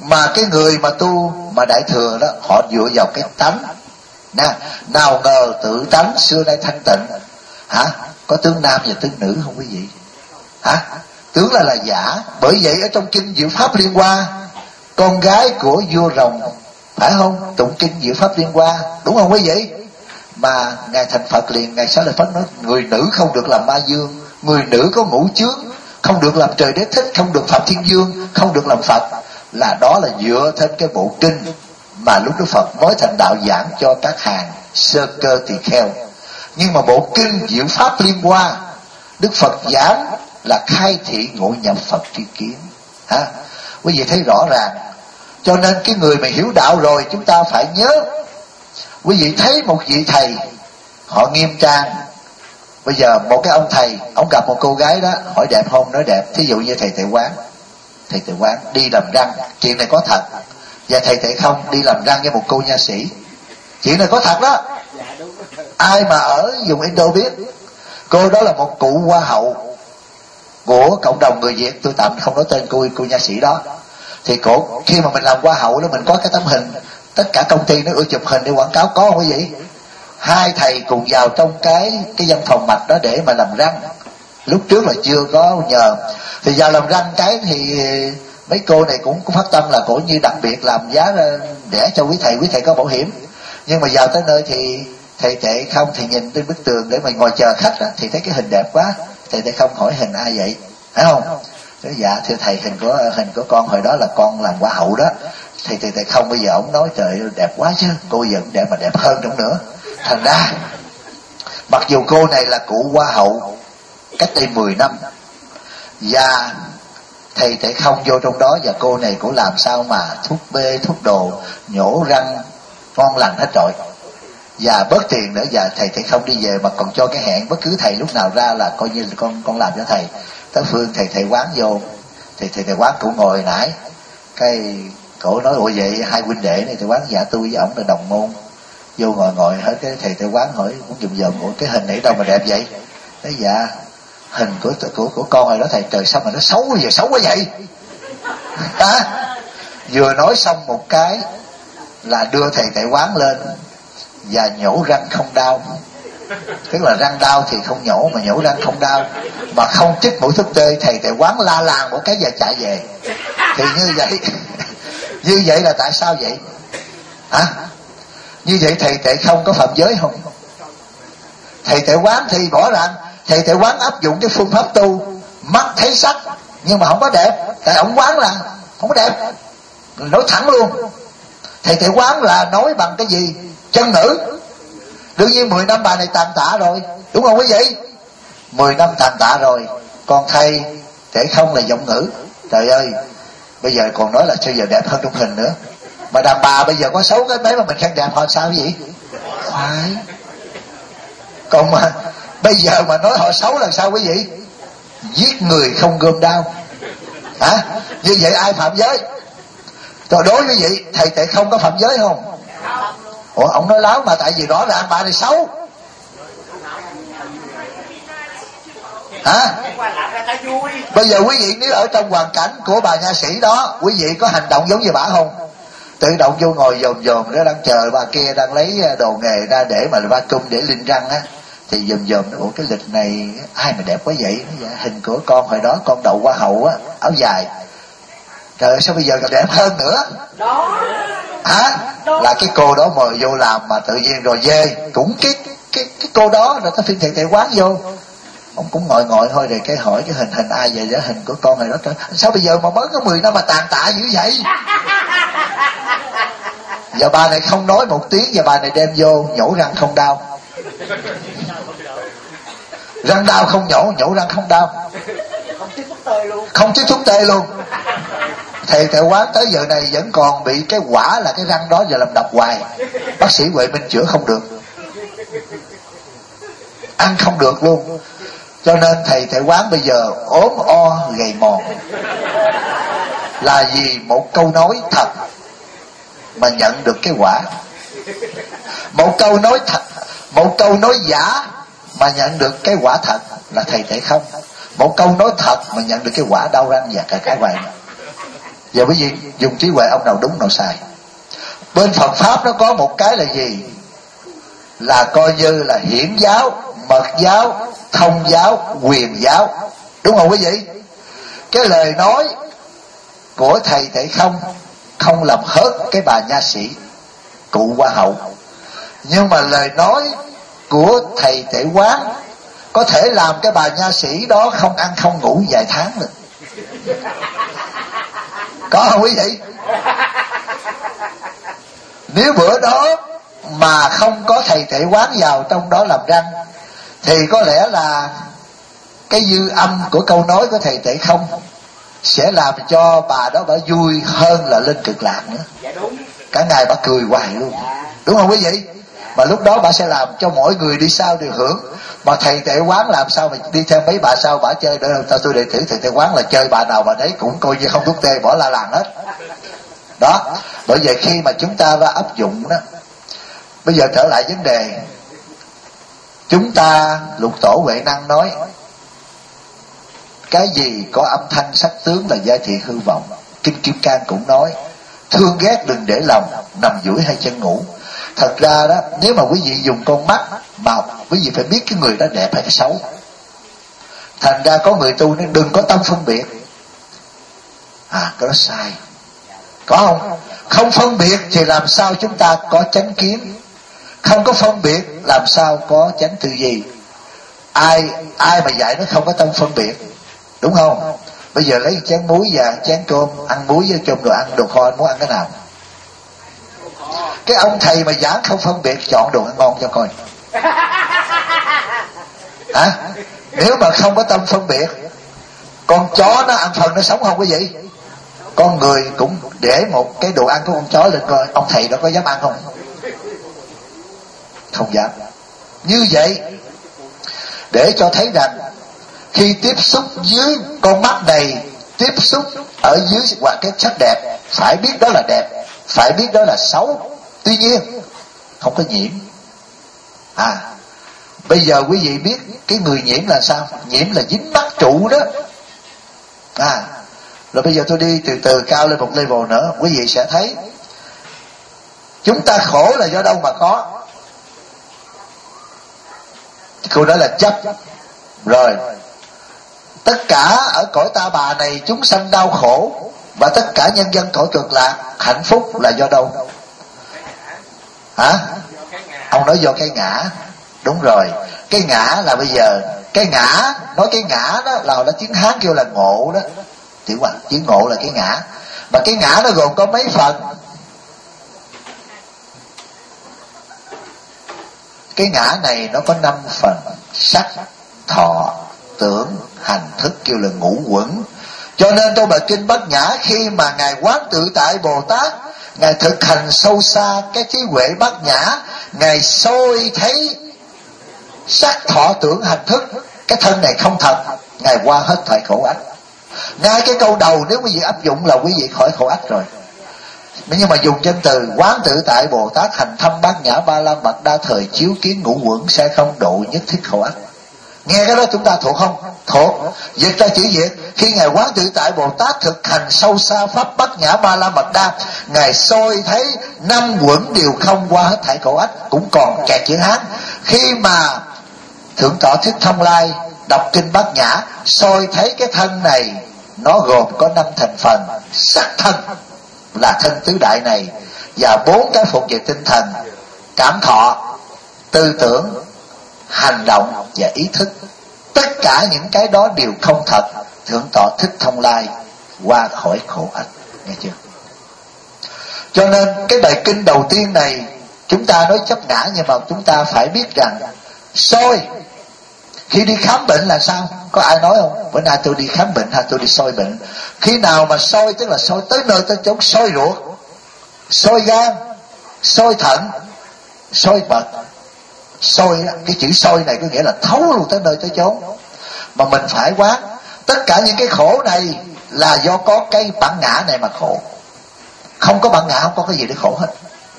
Mà cái người mà tu mà đại thừa đó, họ dựa vào cái tánh nè. Nào ngờ tự tánh xưa nay thanh tịnh. Hả? Có tướng nam và tướng nữ không quý vị? Hả? Tướng là giả. Bởi vậy ở trong kinh Diệu Pháp Liên Hoa, con gái của vua Rồng, phải không, tụng kinh Diệu Pháp Liên Hoa, đúng không quý vị? Mà ngài thành Phật liền, ngài Xá Lợi Phất nói người nữ không được làm ma dương, người nữ có ngũ chướng, không được làm trời đế thích, không được phạm thiên dương, không được làm Phật. Là đó là dựa trên cái bộ kinh mà lúc Đức Phật mới thành đạo giảng cho các hàng sơ cơ tỳ kheo. Nhưng mà bộ kinh Diệu Pháp Liên Hoa, Đức Phật giảng là khai thị ngộ nhập Phật tri kiến. Hả? Quý vị thấy rõ ràng. Cho nên cái người mà hiểu đạo rồi, chúng ta phải nhớ. Quý vị thấy một vị thầy họ nghiêm trang. Bây giờ một cái ông thầy, ông gặp một cô gái đó, hỏi đẹp không? Nói đẹp. Thí dụ như thầy Tệ Quán, thầy Tệ Quán đi làm răng, chuyện này có thật. Và thầy Tệ Không đi làm răng với một cô nha sĩ, chuyện này có thật đó. Ai mà ở vùng Indo biết. Cô đó là một cụ hoa hậu của cộng đồng người Việt, tôi tạm không nói tên cô nha sĩ đó. Thì cổ khi mà mình làm hoa hậu đó, mình có cái tấm hình, tất cả công ty nó ưa chụp hình để quảng cáo, có không quý vị? Hai thầy cùng vào trong cái văn phòng mạch đó để mà làm răng. Lúc trước là chưa có nhờ. Thì vào làm răng cái thì mấy cô này cũng phát tâm là cổ như đặc biệt làm giá rẻ cho quý thầy có bảo hiểm. Nhưng mà vào tới nơi thì thầy Tệ Không thì nhìn trên bức tường để mà ngồi chờ khách đó, thì thấy cái hình đẹp quá. Thầy Tệ Không hỏi hình ai vậy, phải không? Nói dạ thưa thầy, hình của con hồi đó là con làm hoa hậu đó. Thầy Tệ Không bây giờ ông nói trời đẹp quá chứ, cô vẫn đẹp mà đẹp hơn nữa nữa. Thành ra mặc dù cô này là cụ hoa hậu cách đây 10 năm, và thầy Tệ Không vô trong đó, và cô này cũng làm sao mà thuốc bê thuốc đồ nhổ răng ngon lành hết rồi, và bớt tiền nữa. Và thầy Tệ Không đi về mà còn cho cái hẹn bất cứ thầy lúc nào ra là coi như là con làm cho thầy. Tới phương thầy Quán vô, thì thầy Quán cũng ngồi nãy cái cổ nói ủa vậy hai huynh đệ này? Thầy Quán dạ tôi với ổng là đồng môn. Vô ngồi hết cái thầy Quán hỏi cũng dùm ủa cái hình này đâu mà đẹp vậy? Nói dạ hình của con rồi đó thầy. Trời sao mà nó xấu quá, giờ xấu quá vậy? Vừa nói xong một cái là đưa thầy Tệ Quán lên và nhổ răng không đau. Tức là răng đau thì không nhổ, mà nhổ răng không đau, mà không chích mũi thuốc tê. Thầy Tệ Quán la làng một cái và chạy về. Thì như vậy là tại sao vậy? Hả? Như vậy thầy Tệ Không có phạm giới không? Thầy Tệ Quán thì rõ ràng thầy Tệ Quán áp dụng cái phương pháp tu mắt thấy sắc, nhưng mà không có đẹp. Tại ông Quán là không có đẹp, nói thẳng luôn. Thầy Tệ Quán là nói bằng cái gì? Chân nữ. Đương nhiên 10 năm bà này tàn tạ rồi, đúng không quý vị? 10 năm tàn tạ rồi. Còn thầy Tệ Không là giọng ngữ. Trời ơi, bây giờ còn nói là sao giờ đẹp hơn trong hình nữa. Mà đàn bà bây giờ có xấu cái mấy mà mình khen đẹp hơn sao vậy? Phải. Còn mà bây giờ mà nói họ xấu là sao quý vị? Giết người không gom đau. Hả? Như vậy ai phạm giới? Rồi đối với vậy thầy Tệ Không có phạm giới không? Ủa ông nói láo mà, tại vì rõ ràng bà này xấu. Hả? Bây giờ quý vị nếu ở trong hoàn cảnh của bà nha sĩ đó, quý vị có hành động giống như bà không? Tự động vô ngồi dòm nó đang chờ bà kia đang lấy đồ nghề ra để mà ba cung để linh răng á, thì dòm ủa cái lịch này ai mà đẹp quá vậy? Hình của con hồi đó con đậu hoa hậu á, áo dài. Trời ơi sao bây giờ còn đẹp hơn nữa? Đó. Hả? Là cái cô đó mời vô làm mà tự nhiên rồi về cũng cái cô đó rồi tới phiên thầy Tệ Quán vô, ông cũng ngồi thôi rồi cái hỏi cái hình ai vậy? Đó hình của con này đó. Trời, sao bây giờ mà mới có 10 năm mà tàn tạ dữ vậy? Giờ bà này không nói một tiếng, và bà này đem vô nhổ răng không đau. Răng đau không nhổ răng không đau. Không chích thuốc tê luôn. Thầy Tệ Quán tới giờ này vẫn còn bị cái quả là cái răng đó giờ làm độc hoài. Bác sĩ Huệ Minh chữa không được, ăn không được luôn. Cho nên thầy Tệ Quán bây giờ ốm o gầy mòn. Là vì một câu nói thật mà nhận được cái quả. Một câu nói thật, một câu nói giả mà nhận được cái quả thật là thầy Tệ Không. Một câu nói thật mà nhận được cái quả đau răng và cả cái hoài. Giờ quý vị dùng trí huệ ông nào đúng nào sai. Bên Phật Pháp nó có một cái là gì? Là coi như là hiển giáo, mật giáo, thông giáo, quyền giáo. Đúng không quý vị? Cái lời nói của thầy Tệ không làm hớt cái bà nha sĩ cụ Hoa Hậu, nhưng mà lời nói của thầy Tệ Quán có thể làm cái bà nha sĩ đó không ăn không ngủ vài tháng được. Có không quý vị? Nếu bữa đó mà không có thầy Tệ Quán vào trong đó làm răng, thì có lẽ là cái dư âm của câu nói của thầy Tệ Không sẽ làm cho bà đó bà vui hơn là lên Cực Lạc nữa. Dạ đúng. Cả ngày bà cười hoài luôn. Đúng không quý vị? Mà lúc đó bà sẽ làm cho mỗi người đi sau đều hưởng. Mà thầy Tệ Quán làm sao mà đi theo mấy bà sau bà chơi nữa. Tôi để thử thầy Tệ Quán là chơi bà nào bà đấy cũng coi như không thuốc tê, bỏ la làng hết. Đó. Bởi vậy khi mà chúng ta đã áp dụng đó, bây giờ trở lại vấn đề, chúng ta Lục Tổ Huệ Năng nói cái gì có âm thanh sắc tướng là giá trị hư vọng. Kinh Kim Cang cũng nói thương ghét đừng để lòng, nằm duỗi hai chân ngủ. Thật ra đó, nếu mà quý vị dùng con mắt mà quý vị phải biết cái người đó đẹp hay xấu. Thành ra có người tu nên đừng có tâm phân biệt. Cái đó sai. Có không? Không phân biệt thì làm sao chúng ta có chánh kiến? Không có phân biệt làm sao có chánh tư duy? Ai mà dạy nó không có tâm phân biệt, đúng không? Bây giờ lấy chén muối và chén cơm, ăn muối với cơm đồ ăn, đồ kho, anh muốn ăn cái nào? Cái ông thầy mà giảng không phân biệt chọn đồ ăn ngon cho coi. Hả? Nếu mà không có tâm phân biệt, con chó nó ăn phần nó sống không quý vị? Con người cũng để một cái đồ ăn của con chó lên coi, ông thầy đó có dám ăn không? Không dám. Như vậy để cho thấy rằng khi tiếp xúc dưới con mắt này, tiếp xúc ở dưới hoặc cái sắc đẹp, phải biết đó là đẹp, phải biết đó là xấu. Tuy nhiên không có nhiễm. Bây giờ quý vị biết cái người nhiễm là sao? Nhiễm là dính mắc trụ đó. Rồi bây giờ tôi đi từ từ cao lên một level nữa, quý vị sẽ thấy chúng ta khổ là do đâu mà có? Câu đó là chấp. Rồi tất cả ở cõi Ta Bà này chúng sanh đau khổ, và tất cả nhân dân cõi Cực Lạc hạnh phúc là do đâu? Hả? Ông nói do cái ngã. Đúng rồi. Cái ngã là bây giờ, cái ngã, nói cái ngã đó là tiếng Hán kêu là ngộ đó. Tiểu Hoàng, chữ ngộ là cái ngã. Mà cái ngã nó gồm có mấy phần? Cái ngã này nó có 5 phần: sắc, thọ, tưởng, hành, thức, kêu là ngũ uẩn. Cho nên trong bài kinh Bát Nhã, khi mà Ngài Quán Tự Tại Bồ Tát, Ngài thực hành sâu xa cái trí huệ Bát Nhã, Ngài soi thấy sắc, thọ, tưởng, hành, thức, cái thân này không thật, Ngài qua hết thời khổ ách. Ngay cái câu đầu nếu quý vị áp dụng là quý vị khỏi khổ ách rồi. Nhưng mà dùng danh từ Quán Tự Tại Bồ Tát hành thâm Bát Nhã Ba La Mật Đa Thời chiếu kiến ngũ uẩn sẽ không độ nhất thiết khổ ách. Nghe cái đó chúng ta thuộc không? Thuộc. Dịch ra chữ Việt, khi Ngài Quán Tự Tại Bồ Tát thực hành sâu xa pháp Bát Nhã Ba La Mật Đa, Ngài soi thấy 5 uẩn đều không qua hết thảy khổ ách, cũng còn kẹt chữ Hán. Khi mà Thượng Tọa Thích Thông Lai đọc kinh Bát Nhã, soi thấy cái thân này nó gồm có 5 thành phần: sắc thân là thân tứ đại này, và 4 cái phục về tinh thần: cảm thọ, tư tưởng, hành động và ý thức. Tất cả những cái đó đều không thật, Thượng Tọa Thích Thông Lai qua khỏi khổ ách. Nghe chưa? Cho nên cái bài kinh đầu tiên này chúng ta nói chấp ngã, nhưng mà chúng ta phải biết rằng soi. Khi đi khám bệnh là sao? Có ai nói không? Bữa nay tôi đi khám bệnh hay tôi đi soi bệnh? Khi nào mà soi tức là soi tới nơi tới chốn, soi ruột, soi gan, soi thận, soi mật. Soi, cái chữ soi này có nghĩa là thấu luôn tới nơi tới chốn. Mà mình phải quán tất cả những cái khổ này là do có cái bản ngã này mà khổ. Không có bản ngã không có cái gì để khổ hết.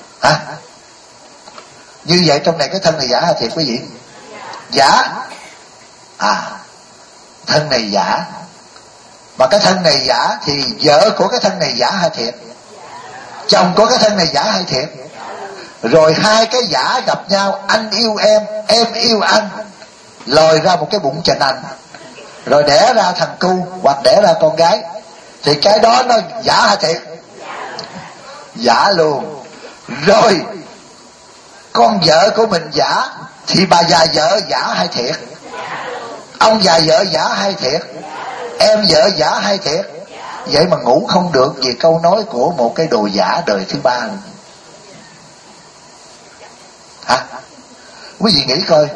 Như vậy trong này cái thân này giả hay thiệt quý vị? Giả. Thân này giả. Mà cái thân này giả thì vợ của cái thân này giả hay thiệt? Chồng của cái thân này giả hay thiệt? Rồi hai cái giả gặp nhau, anh yêu em yêu anh, lòi ra một cái bụng chành anh, rồi đẻ ra thằng cu hoặc đẻ ra con gái, thì cái đó nó giả hay thiệt? Giả luôn. Rồi con vợ của mình giả thì bà già vợ giả hay thiệt? Ông già vợ giả hay thiệt? Em vợ giả hay thiệt? Vậy mà ngủ không được vì câu nói của một cái đồ giả đời thứ ba. Hả? Quý vị nghĩ coi,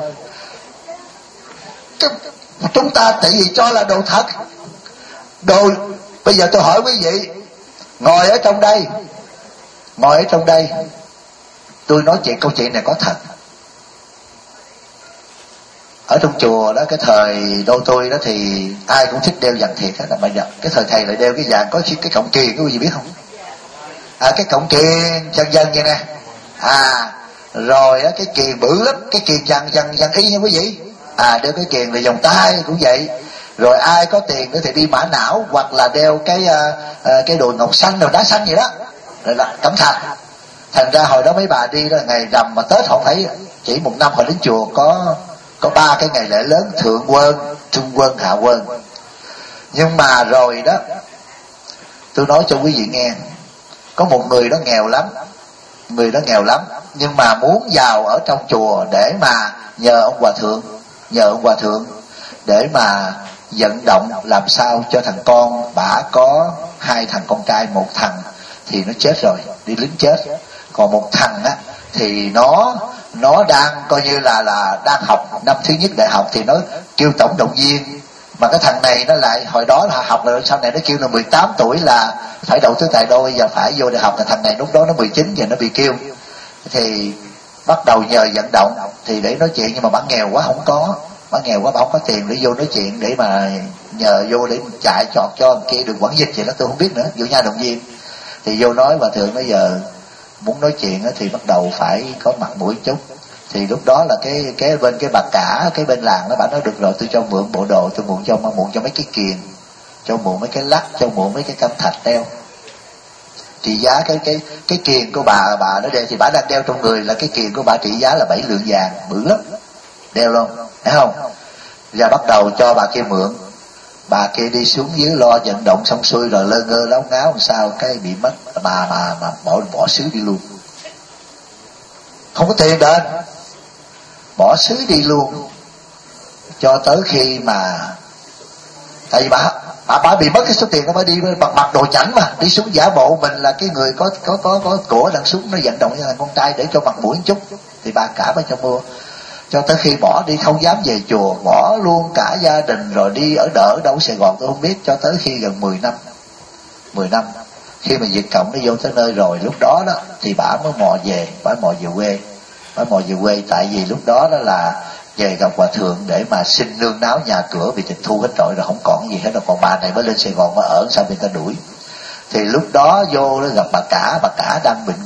chúng ta tại vì cho là đồ thật. Đồ, bây giờ tôi hỏi quý vị, ngồi ở trong đây, tôi nói chuyện, câu chuyện này có thật. Ở trong chùa đó, cái thời đô tôi đó thì ai cũng thích đeo vàng thiệt hết. Mà cái thời thầy lại đeo cái vàng có cái cổng kiền, quý vị biết không? Cái cổng kiền chân dân vậy nè. Rồi cái kiền bự lắm, cái kiền dần y nha quý vị. Đeo cái kiền là vòng tay cũng vậy. Rồi ai có tiền nữa thì đi mã não, hoặc là đeo cái đồi ngọc xanh, đồi đá xanh vậy đó, rồi là cẩm thạch. Thành ra hồi đó mấy bà đi đó, ngày rằm mà Tết họ phải chỉ một năm họ đến chùa có 3 cái ngày lễ lớn: thượng quân, trung quân, hạ quân. Nhưng mà rồi đó, tôi nói cho quý vị nghe, có một người đó nghèo lắm, nhưng mà muốn vào ở trong chùa để mà nhờ ông hòa thượng để mà vận động làm sao cho thằng con bả có 2 thằng con trai. Một thằng thì nó chết rồi, đi lính chết, còn một thằng á thì nó đang coi như là đang học năm thứ nhất đại học, thì nó kêu tổng động viên. Mà cái thằng này nó lại hồi đó là học, rồi sau này nó kêu là 18 tuổi là phải đầu tư tài đôi, giờ phải vô đại học. Là thằng này lúc đó nó 19 giờ nó bị kêu, thì bắt đầu nhờ vận động thì để nói chuyện. Nhưng mà bà nghèo quá, bà không có tiền để vô nói chuyện, để mà nhờ vô để chạy chọt cho kia được quản dịch vậy đó, tôi không biết nữa, vô nhà động viên. Thì vô nói hòa thượng nói giờ muốn nói chuyện thì bắt đầu phải có mặt mũi chút. Thì lúc đó là cái bên cái bà cả, cái bên làng đó, bà nói được rồi, tôi cho mượn bộ đồ, tôi mượn cho mấy cái kiền, cho mượn mấy cái lắc, cho mượn mấy cái cam thạch đeo. Trị giá cái kiền của bà nó đeo, thì bà đang đeo trong người là cái kiền của bà trị giá là 7 lượng vàng, bự lắm, đeo luôn, thấy không? Và bắt đầu cho bà kia mượn. Bà kia đi xuống dưới lo vận động xong xuôi rồi lơ ngơ láo ngáo làm sao cái bị mất, mà bỏ xứ đi luôn, không có tiền đền, bỏ xứ đi luôn. Cho tới khi mà tại vì bà bị mất cái số tiền đó, bà đi bằng mặc đồ chảnh mà đi xuống giả bộ mình là cái người có cổ đang xuống nó vận động cho thằng con trai để cho mặt mũi một chút, thì bà cả bà cho mua. Cho tới khi bỏ đi không dám về chùa, bỏ luôn cả gia đình, rồi đi ở đâu Sài Gòn tôi không biết, cho tới khi gần 10 năm khi mà Việt Cộng nó vô tới nơi rồi, lúc đó thì bà mới mò về quê. Tại vì lúc đó là về gặp hòa thượng để mà xin nương náo nhà cửa, bị tịch thu hết rồi không còn gì hết rồi. Còn bà này mới lên Sài Gòn mới ở, sao người ta đuổi. Thì lúc đó vô nó gặp bà cả đang bệnh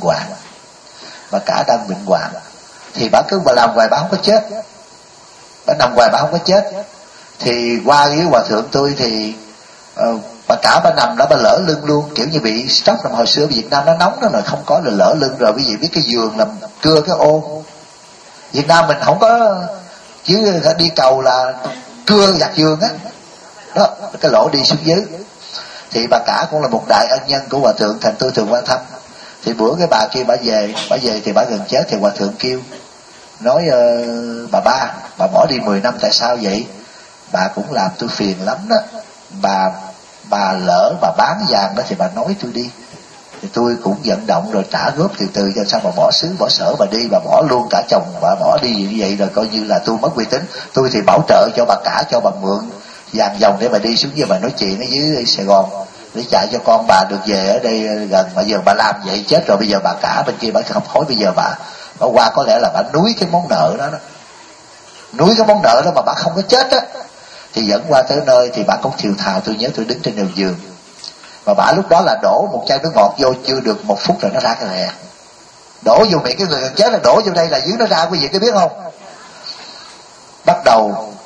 hoạn. Thì bà cứ làm hoài bà không có chết, bà nằm hoài bà không có chết. Thì qua với hòa thượng tôi thì bà cả bà nằm đó, bà lỡ lưng luôn, kiểu như bị stroke. Hồi xưa Việt Nam nó nóng đó rồi, không có là lỡ lưng rồi. Quý vị biết cái giường làm cưa cái ô, Việt Nam mình không có, chứ đi cầu là cưa giặt giường á đó, cái lỗ đi xuống dưới. Thì bà cả cũng là một đại ân nhân của hòa thượng, thành tôi thường quan thăm. Thì bữa cái bà kia bà về thì bà gần chết, thì hòa thượng kêu nói bà bỏ đi 10 năm tại sao vậy? Bà cũng làm tôi phiền lắm đó. Bà lỡ bà bán vàng đó thì bà nói tôi đi, thì tôi cũng vận động rồi trả góp từ cho sao bà bỏ xứ bỏ sở bà đi, bà bỏ luôn cả chồng bà bỏ đi như vậy, rồi coi như là tôi mất uy tín. Tôi thì bảo trợ cho bà cả, cho bà mượn vàng dòng để bà đi xuống dưới bà nói chuyện ở dưới Sài Gòn để chạy cho con bà được về ở đây gần. Mà giờ bà làm vậy chết rồi, bây giờ bà cả bên kia bà không hối, bây giờ bà qua có lẽ là bà núi cái món nợ đó, mà bà không có chết á. Thì dẫn qua tới nơi thì bà cũng thiều thào, tôi nhớ tôi đứng trên đầu giường, mà bà lúc đó là đổ một chai nước ngọt vô chưa được 1 phút rồi nó ra cái rè, đổ vô miệng cái người gần chết, là đổ vô đây là dưới nó ra, quý vị có biết không? Bắt đầu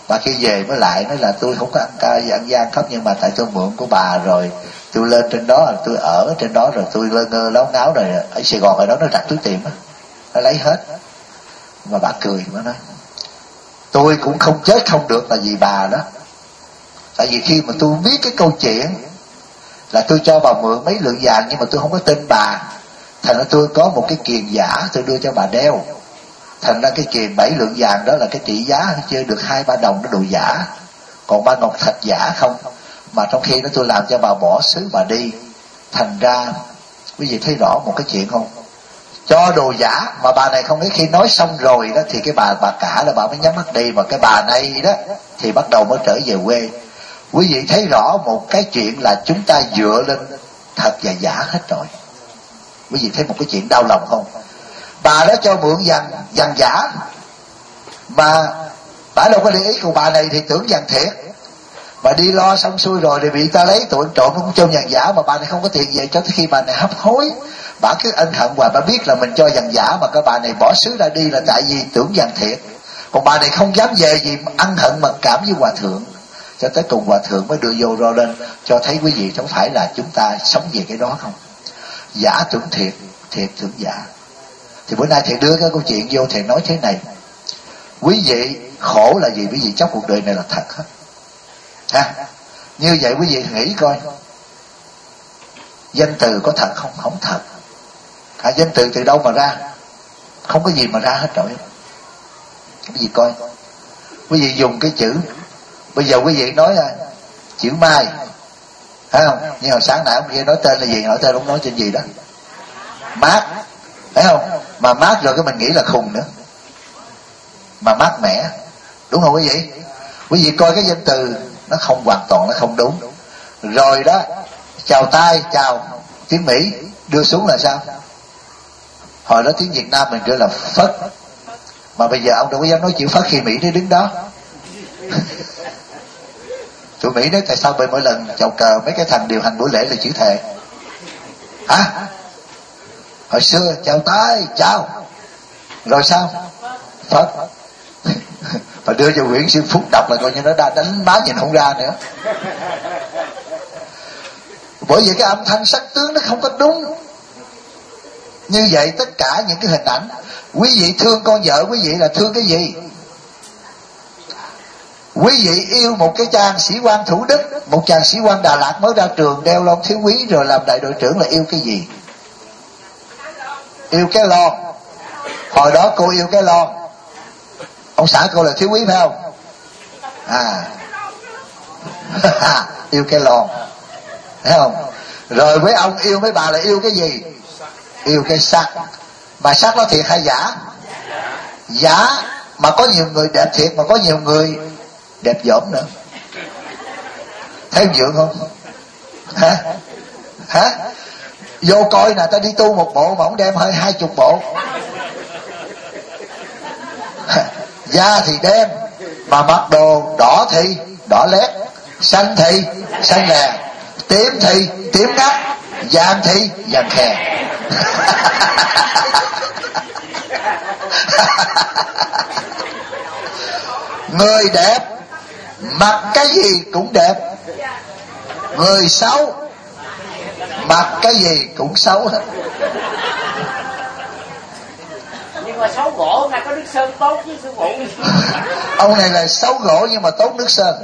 Bà kia về mới lại nói là tôi không có ăn ca ăn gian khóc, nhưng mà tại tôi mượn của bà rồi tôi lên trên đó, tôi ở trên đó rồi tôi lơ ngơ láo ngáo rồi ở Sài Gòn ở đó nó đặt túi tiền á, nó lấy hết. Mà bà cười, bà nói tôi cũng không chết không được là vì bà đó. Tại vì khi mà tôi biết cái câu chuyện là tôi cho bà mượn mấy lượng vàng nhưng mà tôi không có tin bà, thành ra tôi có một cái kiềng giả tôi đưa cho bà đeo. Thành ra cái kiềng 7 lượng vàng đó là cái trị giá chưa được 2-3 đồng, nó đồ giả, còn 3 ngọc thạch giả không. Mà trong khi đó tôi làm cho bà bỏ xứ bà đi. Thành ra quý vị thấy rõ một cái chuyện không, cho đồ giả mà bà này không biết, khi nói xong rồi đó thì cái bà cả là bà mới nhắm mắt đi, mà cái bà này đó thì bắt đầu mới trở về quê. Quý vị thấy rõ một cái chuyện là chúng ta dựa lên thật và giả hết rồi. Quý vị thấy một cái chuyện đau lòng không? Bà đó cho mượn vàng giả mà bà đâu có để ý, của bà này thì tưởng vàng thiệt. Bà đi lo xong xuôi rồi thì bị ta lấy tụi trộm, nó cũng cho vàng giả, mà bà này không có tiền về, cho tới khi bà này hấp hối. Bà cứ ân hận hoài, bà biết là mình cho vàng giả mà cái bà này bỏ xứ ra đi là tại vì tưởng vàng thiệt. Còn bà này không dám về gì, ân hận mặc cảm với hòa thượng. Cho tới cùng hòa thượng mới đưa vô ro lên, cho thấy quý vị không phải là chúng ta sống về cái đó không. Giả tưởng thiệt, thiệt tưởng giả. Thì bữa nay thầy đưa cái câu chuyện vô, thầy nói thế này: quý vị khổ là gì? Quý vị chấp cuộc đời này là thật hết ha. Như vậy quý vị nghĩ coi, danh từ có thật không? Không thật. Danh từ từ đâu mà ra? Không có gì mà ra hết rồi. Quý vị coi, quý vị dùng cái chữ, bây giờ quý vị nói là chữ mai, phải không? Nhưng hồi sáng nãy ông kia nói tên là gì? Nói tên ông nói trên gì đó? Mát, phải không? Mà mát rồi cái mình nghĩ là khùng nữa, mà mát mẻ, đúng không quý vị? Quý vị coi cái danh từ nó không hoàn toàn, nó không đúng. Rồi đó, chào tay, chào tiếng Mỹ đưa xuống là sao? Hồi đó tiếng Việt Nam mình kêu là phất, mà bây giờ ông đâu có dám nói chữ phất khi Mỹ nó đứng đó. Tụi Mỹ nói tại sao bởi mỗi lần chào cờ mấy cái thằng điều hành buổi lễ là chữ thề hả? Hồi xưa chào tay, chào, rồi sao? Phất. Và đưa cho Nguyễn Xuân Phúc đọc là coi như nó đã đánh má nhìn không ra nữa. Bởi vì cái âm thanh sắc tướng nó không có đúng. Như vậy tất cả những cái hình ảnh, quý vị thương con vợ quý vị là thương cái gì? Quý vị yêu một cái chàng sĩ quan Thủ Đức, một chàng sĩ quan Đà Lạt mới ra trường đeo lon thiếu úy rồi làm đại đội trưởng là yêu cái gì? Yêu cái lon. Hồi đó cô yêu cái lon, ông xã cô là thiếu úy phải không? Yêu cái lon, thấy không? Rồi với ông yêu mấy bà là yêu cái gì? Yêu cái sắc. Mà sắc nó thiệt hay giả? Giả. Mà có nhiều người đẹp thiệt, mà có nhiều người đẹp dỗm nữa. Thấy dượng không? Hả? Vô coi nè, ta đi tu một bộ mà ông đem hơi 20 bộ. Da thì đem, mà mặc đồ đỏ thì đỏ lét, xanh thì xanh lè, tím thì tím ngắt, vàng thì vàng khè. Người đẹp mặc cái gì cũng đẹp, người xấu mặc cái gì cũng xấu hết. Nhưng mà xấu gỗ là có nước sơn tốt chứ sư phụ. Ông này là xấu gỗ nhưng mà tốt nước sơn.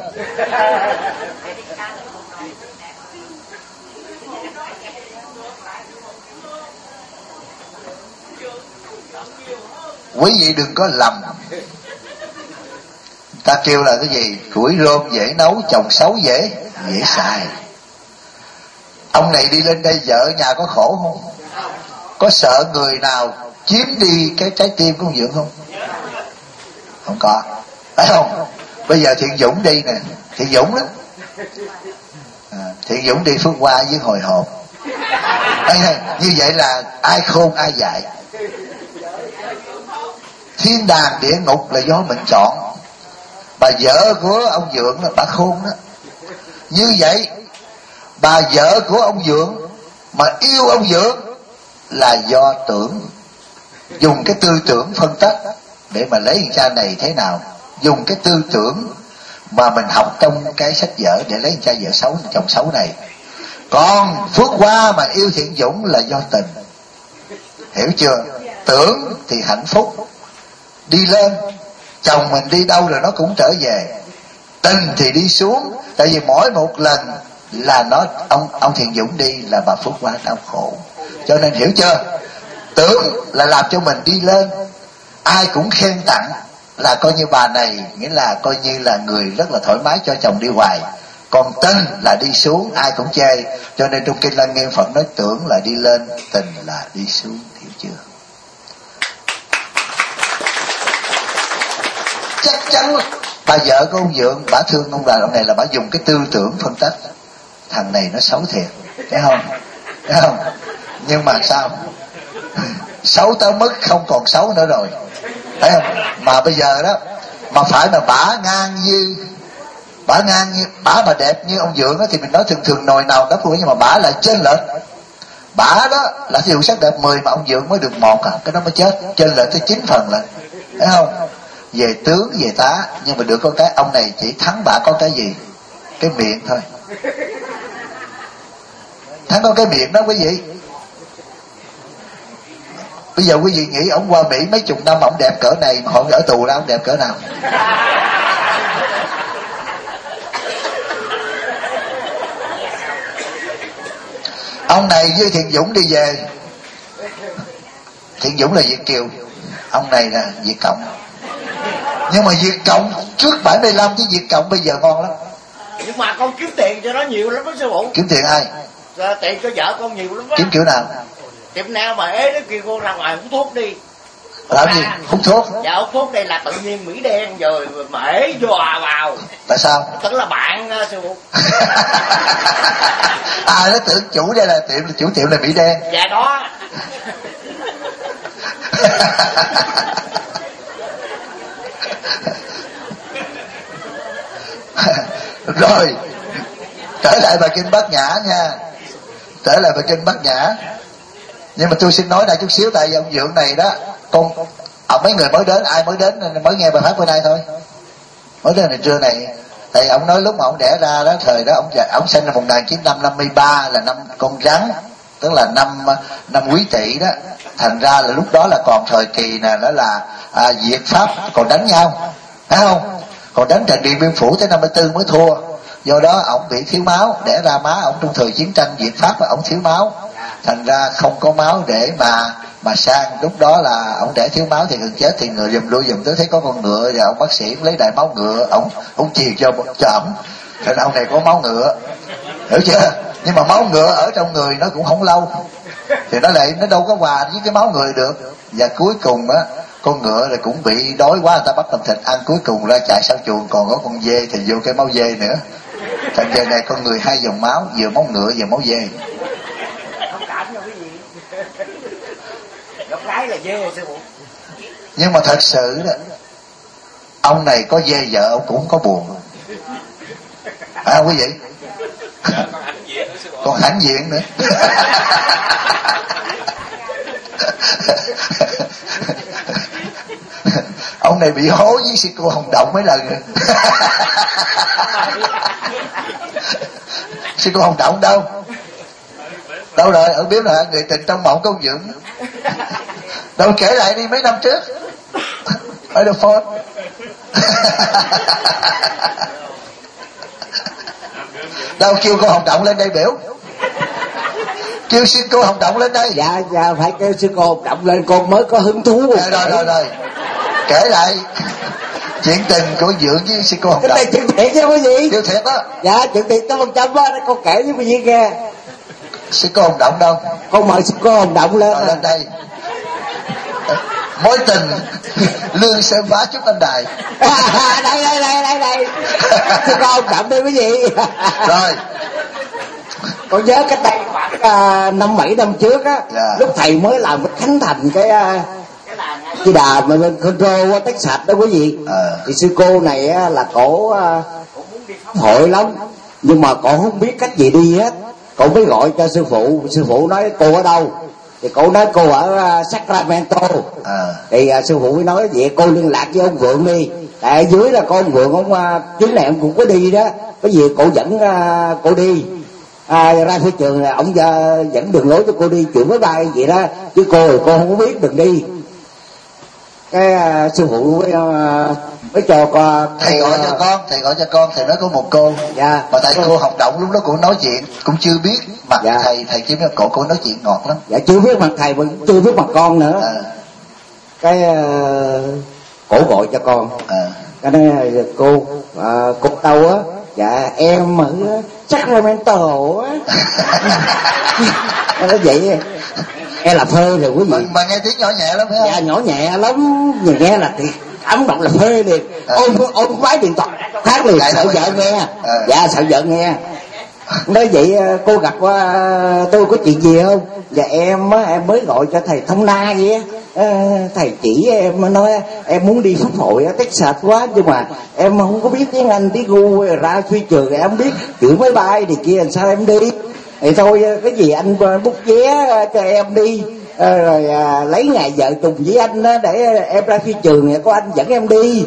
Quý vị đừng có lầm. Ta kêu là cái gì? Củi rơm dễ nấu, chồng xấu dễ xài. Ông này đi lên đây vợ nhà có khổ không? Có sợ người nào chiếm đi cái trái tim của ông Dượng không? Không có, phải không? Bây giờ Thiện Dũng đi nè, Thiện Dũng đó, Thiện Dũng đi Phước Hoa với hồi hộp. Như vậy là ai khôn ai dạy. Thiên đàng địa ngục là do mình chọn. Bà vợ của ông Dượng là bà khôn đó. Như vậy bà vợ của ông Dượng mà yêu ông Dượng là do tưởng, dùng cái tư tưởng phân tích để mà lấy cha này thế nào, dùng cái tư tưởng mà mình học trong cái sách vở để lấy cha vợ xấu chồng xấu này. Còn phước hoa mà yêu Thiện Dũng là do tình, hiểu chưa? Tưởng thì hạnh phúc đi lên, chồng mình đi đâu rồi nó cũng trở về. Tình thì đi xuống, tại vì mỗi một lần là nó ông Thiện Dũng đi là bà Phước Hoa đau khổ. Cho nên hiểu chưa? Tưởng là làm cho mình đi lên, ai cũng khen tặng, là coi như bà này nghĩa là coi như là người rất là thoải mái cho chồng đi hoài. Còn tình là đi xuống, ai cũng chê. Cho nên trong Kinh Lăng Nghiêm Phật nói tưởng là đi lên, tình là đi xuống, hiểu chưa? Chắc chắn bà vợ của ông Dượng, bà thương ông đàn ông này là bà dùng cái tư tưởng phân tích thằng này nó xấu thiệt, thấy không? Thấy không? Nhưng mà sao? Xấu tới mức không còn xấu nữa rồi, thấy không? Mà bây giờ đó mà phải mà bả ngang như bả mà đẹp như ông Dượng đó thì mình nói thường nồi nào đó thôi, nhưng mà bả lại chênh lệch. Bả đó là thí dụ sắc đẹp 10 mà ông Dượng mới được 1 cái đó mới chết, chênh lệch tới 9 phần lần, thấy không? Về tướng về tá, nhưng mà được con cái ông này chỉ thắng bả có cái gì? Cái miệng thôi, thắng có cái miệng đó quý vị. Bây giờ quý vị nghĩ ông qua Mỹ mấy chục năm ông đẹp cỡ này mà họ ở tù ra ông đẹp cỡ nào? Ông này với Thiện Dũng đi về, Thiện Dũng là Việt Kiều, ông này là Việt Cộng. Nhưng mà Việt Cộng trước 75 chứ Việt Cộng bây giờ ngon lắm. Nhưng mà con kiếm tiền cho nó nhiều lắm đó sư phụ. Kiếm tiền ai? Tiền cho vợ con nhiều lắm đó. Kiếm kiểu nào? Tiệm nào mà ế nó kêu con ra ngoài hút thuốc đi. Làm gì? Hút thuốc? Dạ hút thuốc đây là tự nhiên Mỹ đen rồi mà ế dòa vào. Tại sao? Tức là bạn sư phụ. Nó tưởng chủ đây là chủ tiệm là Mỹ đen. Dạ đó. Rồi trở lại bài Kinh Bát Nhã nha, trở lại bài Kinh Bát Nhã. Nhưng mà tôi xin nói lại chút xíu, tại vì ông Dượng này đó, mấy người mới đến, ai mới đến mới nghe bài pháp bữa nay thôi, mới đến này trưa này. Tại ông nói lúc mà ông đẻ ra đó, thời đó ông sinh năm 1953 là năm con rắn, tức là năm Quý Tỵ đó. Thành ra là lúc đó là còn thời kỳ nè, đó là Việt Pháp còn đánh nhau, thấy không? Còn đánh trận Điện Biên Phủ tới 54 mới thua. Do đó ông bị thiếu máu, đẻ ra má ông trong thời chiến tranh Việt Pháp mà ông thiếu máu, thành ra không có máu để mà sang. Lúc đó là ông đẻ thiếu máu thì gần chết, thì người giùm lui giùm tới thấy có con ngựa, và ông bác sĩ lấy đại máu ngựa, ông truyền cho ổng, thành ông này có máu ngựa, hiểu chưa? Nhưng mà máu ngựa ở trong người nó cũng không lâu, thì nó đâu có hòa với cái máu người được. Và cuối cùng á, con ngựa là cũng bị đói quá, người ta bắt làm thịt ăn, cuối cùng ra chạy sau chuồng còn có con dê thì vô cái máu dê nữa. Thành giờ này con người hai dòng máu, vừa máu ngựa vừa máu dê. Không cảm nhau cái gì. Gặp gái là dê sư phụ. Nhưng mà thật sự đó, ông này có dê vợ ông cũng có buồn, quý vị? Còn hãnh diện nữa. Ông này bị hố với sư cô Hồng Động mấy lần rồi. Sư cô Hồng Động đâu rồi? Ở biết là người tình trong mộng công dưỡng đâu, kể lại đi mấy năm trước ở The Ford. Đâu kêu cô Hồng Động lên đây biểu, kêu xin cô Hồng Động lên đây. Dạ phải kêu sư cô Hồng Động lên, con mới có hứng thú. Rồi kể lại chuyện tình của Dượng với sư cô Hồng Động. Cái này chuyện thiệt chứ quý vị? Chuyện thiệt đó. Dạ chuyện thiệt 100% á, con kể với quý vị nghe. Sư cô Hồng Động đâu? Con mời sư cô Hồng Động lên. Lên đây. Mối tình Lương Sơn Bá Trúc Anh Đài. Đây sư cô Hồng Động đây quý vị. Rồi con nhớ cách đây khoảng 5-7 năm trước á, lúc thầy mới làm cái khánh thành cái đà mà lên control Texas đó quý vị. Thì sư cô này á, là cổ hội lắm, nhưng mà cổ không biết cách gì đi hết. Cổ mới gọi cho sư phụ nói cô ở đâu, thì cổ nói cô ở Sacramento. Thì sư phụ mới nói vậy cô liên lạc với ông Vượng đi. tại dưới là con vượng ông chuyến này ông cũng có đi đó, cái gì cổ dẫn cô đi ra phi trường, ông dẫn đường lối cho cô đi chuyển máy bay vậy đó, chứ cô không có biết đường đi. Cái sư phụ mới cho thầy gọi cho con, thầy nói có một cô, dạ. Mà tại cô học động lúc đó cũng nói chuyện, cũng chưa biết mặt dạ. thầy chỉ biết cô nói chuyện ngọt lắm. Dạ chưa biết mặt thầy mà chưa biết mặt con nữa. Cái cổ gọi cho con, cái nói cô đâu á, dạ em ở Sacramento á. Nó vậy. Nghe là phê rồi quý vị. Mà nghe tiếng nhỏ nhẹ lắm phải không? Dạ nhỏ nhẹ lắm, nhìn nghe là ấm động là phê liền. Ôm máy điện thoại hát liền, sợ vợ nghe. Dạ sợ vợ nghe. Nói vậy cô gặp tôi có chuyện gì không? Dạ em mới gọi cho thầy Thông Na vậy á. Thầy chỉ em nói em muốn đi pháp hội ở Texas quá, nhưng mà em không có biết tiếng Anh, tiếng gu ra phi trường em không biết chữ máy bay thì kia làm sao em đi. Thì thôi cái gì anh bút vé cho em đi, rồi lấy ngày vợ Tùng với anh đó, để em ra phi trường có anh dẫn em đi.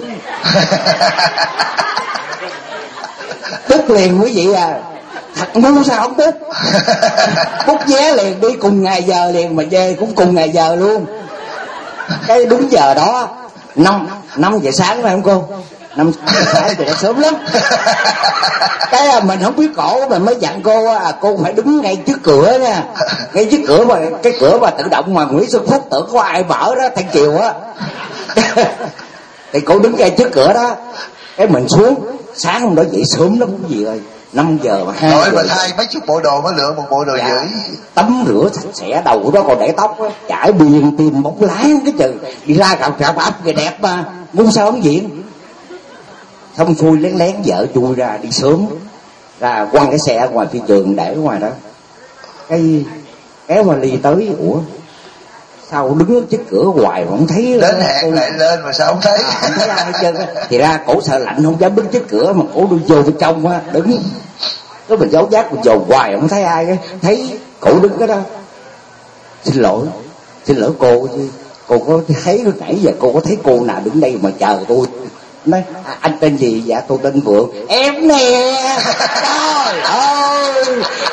Tức liền quý vị à, thật ngu sao không tức. Bút vé liền đi cùng ngày giờ liền, mà về cũng cùng ngày giờ luôn. Cái đúng giờ đó 5 giờ sáng phải không cô? 5 giờ sáng thì sớm lắm. Cái mình không biết cổ, mình mới dặn cô phải đứng ngay trước cửa nha, ngay trước cửa, mà cái cửa mà tự động mà Nguyễn Xuân Phúc tưởng có ai mở đó, Thanh Kiều á. Thì cô đứng ngay trước cửa đó. Cái mình xuống, sáng hôm đó dậy sớm lắm quý vị ơi, 5 giờ mà 2 giờ. Rồi mà thay mấy chục bộ đồ mới lựa một bộ đồ dạ. dữ. Tắm rửa sạch sẽ, đầu đó còn để tóc á, chải biền tìm bóng láng cái chừng đi ra cạo ấp người đẹp mà ngu sao không diện. Xong xuôi lén lén vợ chui ra đi sớm, ra quăng cái xe ở ngoài phi trường để ở ngoài đó. Cái kéo mà ly tới, ủa sao đứng ở trước cửa hoài mà không thấy. Đến hẹn lại lên mà sao không thấy. Không thấy ai hết trơn á. Thì ra cổ sợ lạnh không dám đứng trước cửa, mà cổ đi vô bên trong á, đứng cái mình giấu giác mình dồn hoài không thấy ai. Thấy cổ đứng cái đó, xin lỗi cô chứ cô có thấy lúc nãy giờ cô có thấy cô nào đứng đây mà chờ tôi. Nói anh tên gì? Dạ tôi tên Vượng. Em nè. Trời ơi.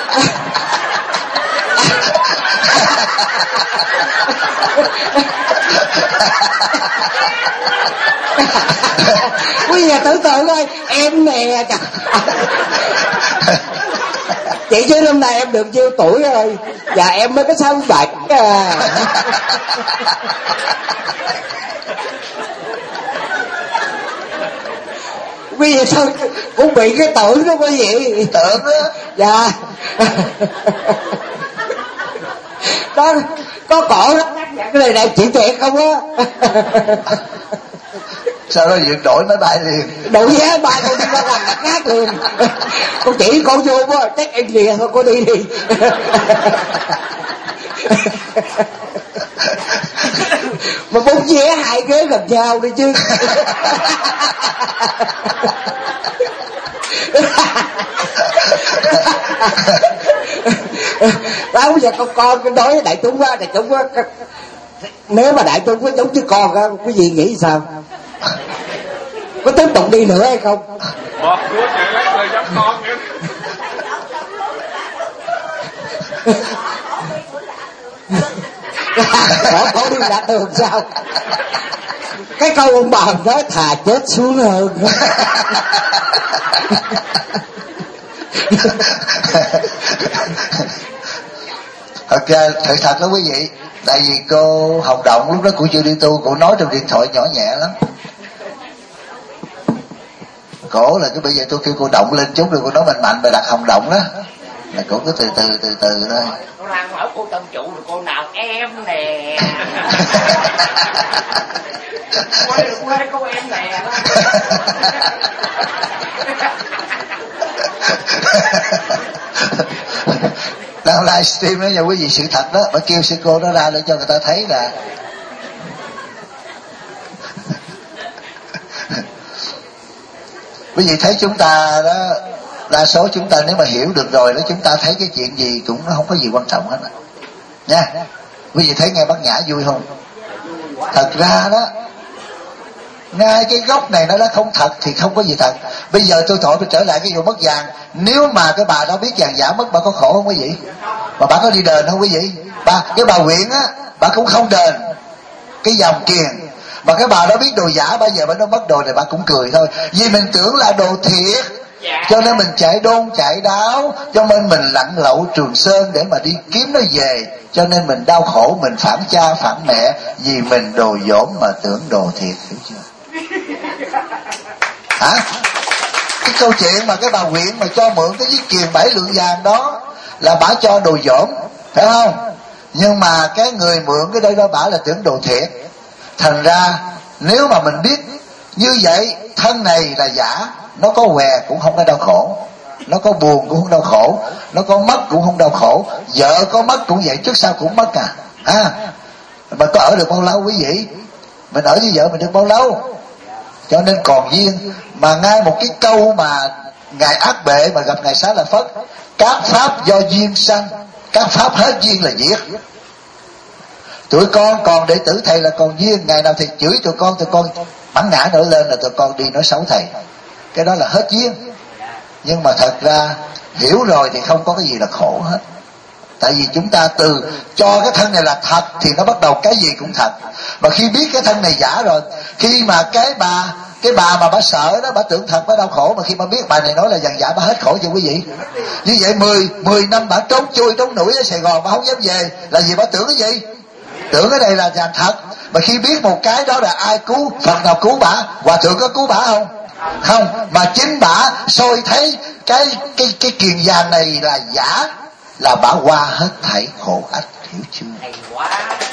Quý vị tưởng tượng coi, em nè. Chị chứ năm nay em được nhiêu tuổi rồi? Dạ em mới có 67 à. Bây giờ sao cũng bị cái tưởng đó quý vị. Tưởng đó. Dạ. Đó, có cổ đó, cái này chị thiệt không á. Sau đó việc đổi máy bay liền. Đổi vé bay con đi ra ngoài khác liền. Con chỉ con vô quá, chắc em gì thôi cô đi đi. Mà bốn vé 2 ghế gần nhau đi chứ. Đó bây giờ con nói với đại chúng á, nếu mà đại chúng có giống chứ con á, quý vị nghĩ sao? Có tiếp tục đi nữa hay không? Một đứa chạy lấy người giống con nữa. Bỏ đi ra tường sao? Cái câu ông bà nói thà chết xuống hơn. Thật ra thật đó quý vị, tại vì cô Hồng Động lúc đó cô chưa đi tu, cô nói trong điện thoại nhỏ nhẹ lắm. Cổ là cái bây giờ tôi kêu cô động lên chút rồi cô nói mạnh bà đặt Hồng Động đó, là cổ cứ từ từ thôi. Cô đang hỏi cô tân trụ rồi cô nào em nè. quay cô em nè. Đang livestream đó nha quý vị, sự thật đó, bà kêu sư cô nó ra để cho người ta thấy là quý vị thấy chúng ta đó, đa số chúng ta nếu mà hiểu được rồi đó, chúng ta thấy cái chuyện gì cũng nó không có gì quan trọng hết nha. Quý vị thấy nghe Bát Nhã vui không? Thật ra đó Ngay cái gốc này nó đã không thật thì không có gì thật. Bây giờ tôi trở lại cái vụ mất vàng. Nếu mà cái bà đó biết vàng giả mất, bà có khổ không quý vị? Mà bà có đi đền không quý vị? Cái bà Quyện á, bà cũng không đền cái dòng tiền. Mà cái bà đó biết đồ giả, bây giờ bà nó mất đồ này bà cũng cười thôi. Vì mình tưởng là đồ thiệt, cho nên mình chạy đôn chạy đáo, cho nên mình lặn lội Trường Sơn để mà đi kiếm nó về. Cho nên mình đau khổ, mình phản cha phản mẹ, vì mình đồ dỗm mà tưởng đồ thiệt, hiểu chưa? Hả? Cái câu chuyện mà cái bà Quyện mà cho mượn cái chiếc kiềng 7 lượng vàng đó là bả cho đồ dỗm, phải không? Nhưng mà cái người mượn cái đây đó bả là tưởng đồ thiệt. Thành ra nếu mà mình biết như vậy, thân này là giả, nó có què cũng không có đau khổ, nó có buồn cũng không đau khổ, nó có mất cũng không đau khổ, vợ có mất cũng vậy, trước sau cũng mất à. Mà có ở được bao lâu quý vị? Mình ở với vợ mình được bao lâu? Cho nên còn duyên. Mà ngay một cái câu mà ngài Ác Bệ mà gặp ngài Xá Lợi Phất: các pháp do duyên sanh, các pháp hết duyên là diệt. Tụi con còn đệ tử thầy là còn duyên, ngày nào thầy chửi tụi con bắn ngã nổi lên là tụi con đi nói xấu thầy, cái đó là hết duyên. Nhưng mà thật ra hiểu rồi thì không có cái gì là khổ hết. Tại vì chúng ta từ cho cái thân này là thật thì nó bắt đầu cái gì cũng thật. Mà khi biết cái thân này giả rồi, khi mà cái bà mà bà sợ đó, bà tưởng thật, bà đau khổ. Mà khi bà biết bà này nói là vàng giả, bà hết khổ chưa quý vị? Như vậy 10 năm bà trốn chui trốn nủi ở Sài Gòn, bà không dám về là vì bà tưởng cái gì? Tưởng cái này là vàng thật. Mà khi biết một cái đó là ai cứu, Phật nào cứu bà? Hòa thượng có cứu bà không? Không. Mà chính bà soi thấy cái kiền vàng này là giả, là bà qua hết thảy khổ ách, hiểu chưa? Hay quá.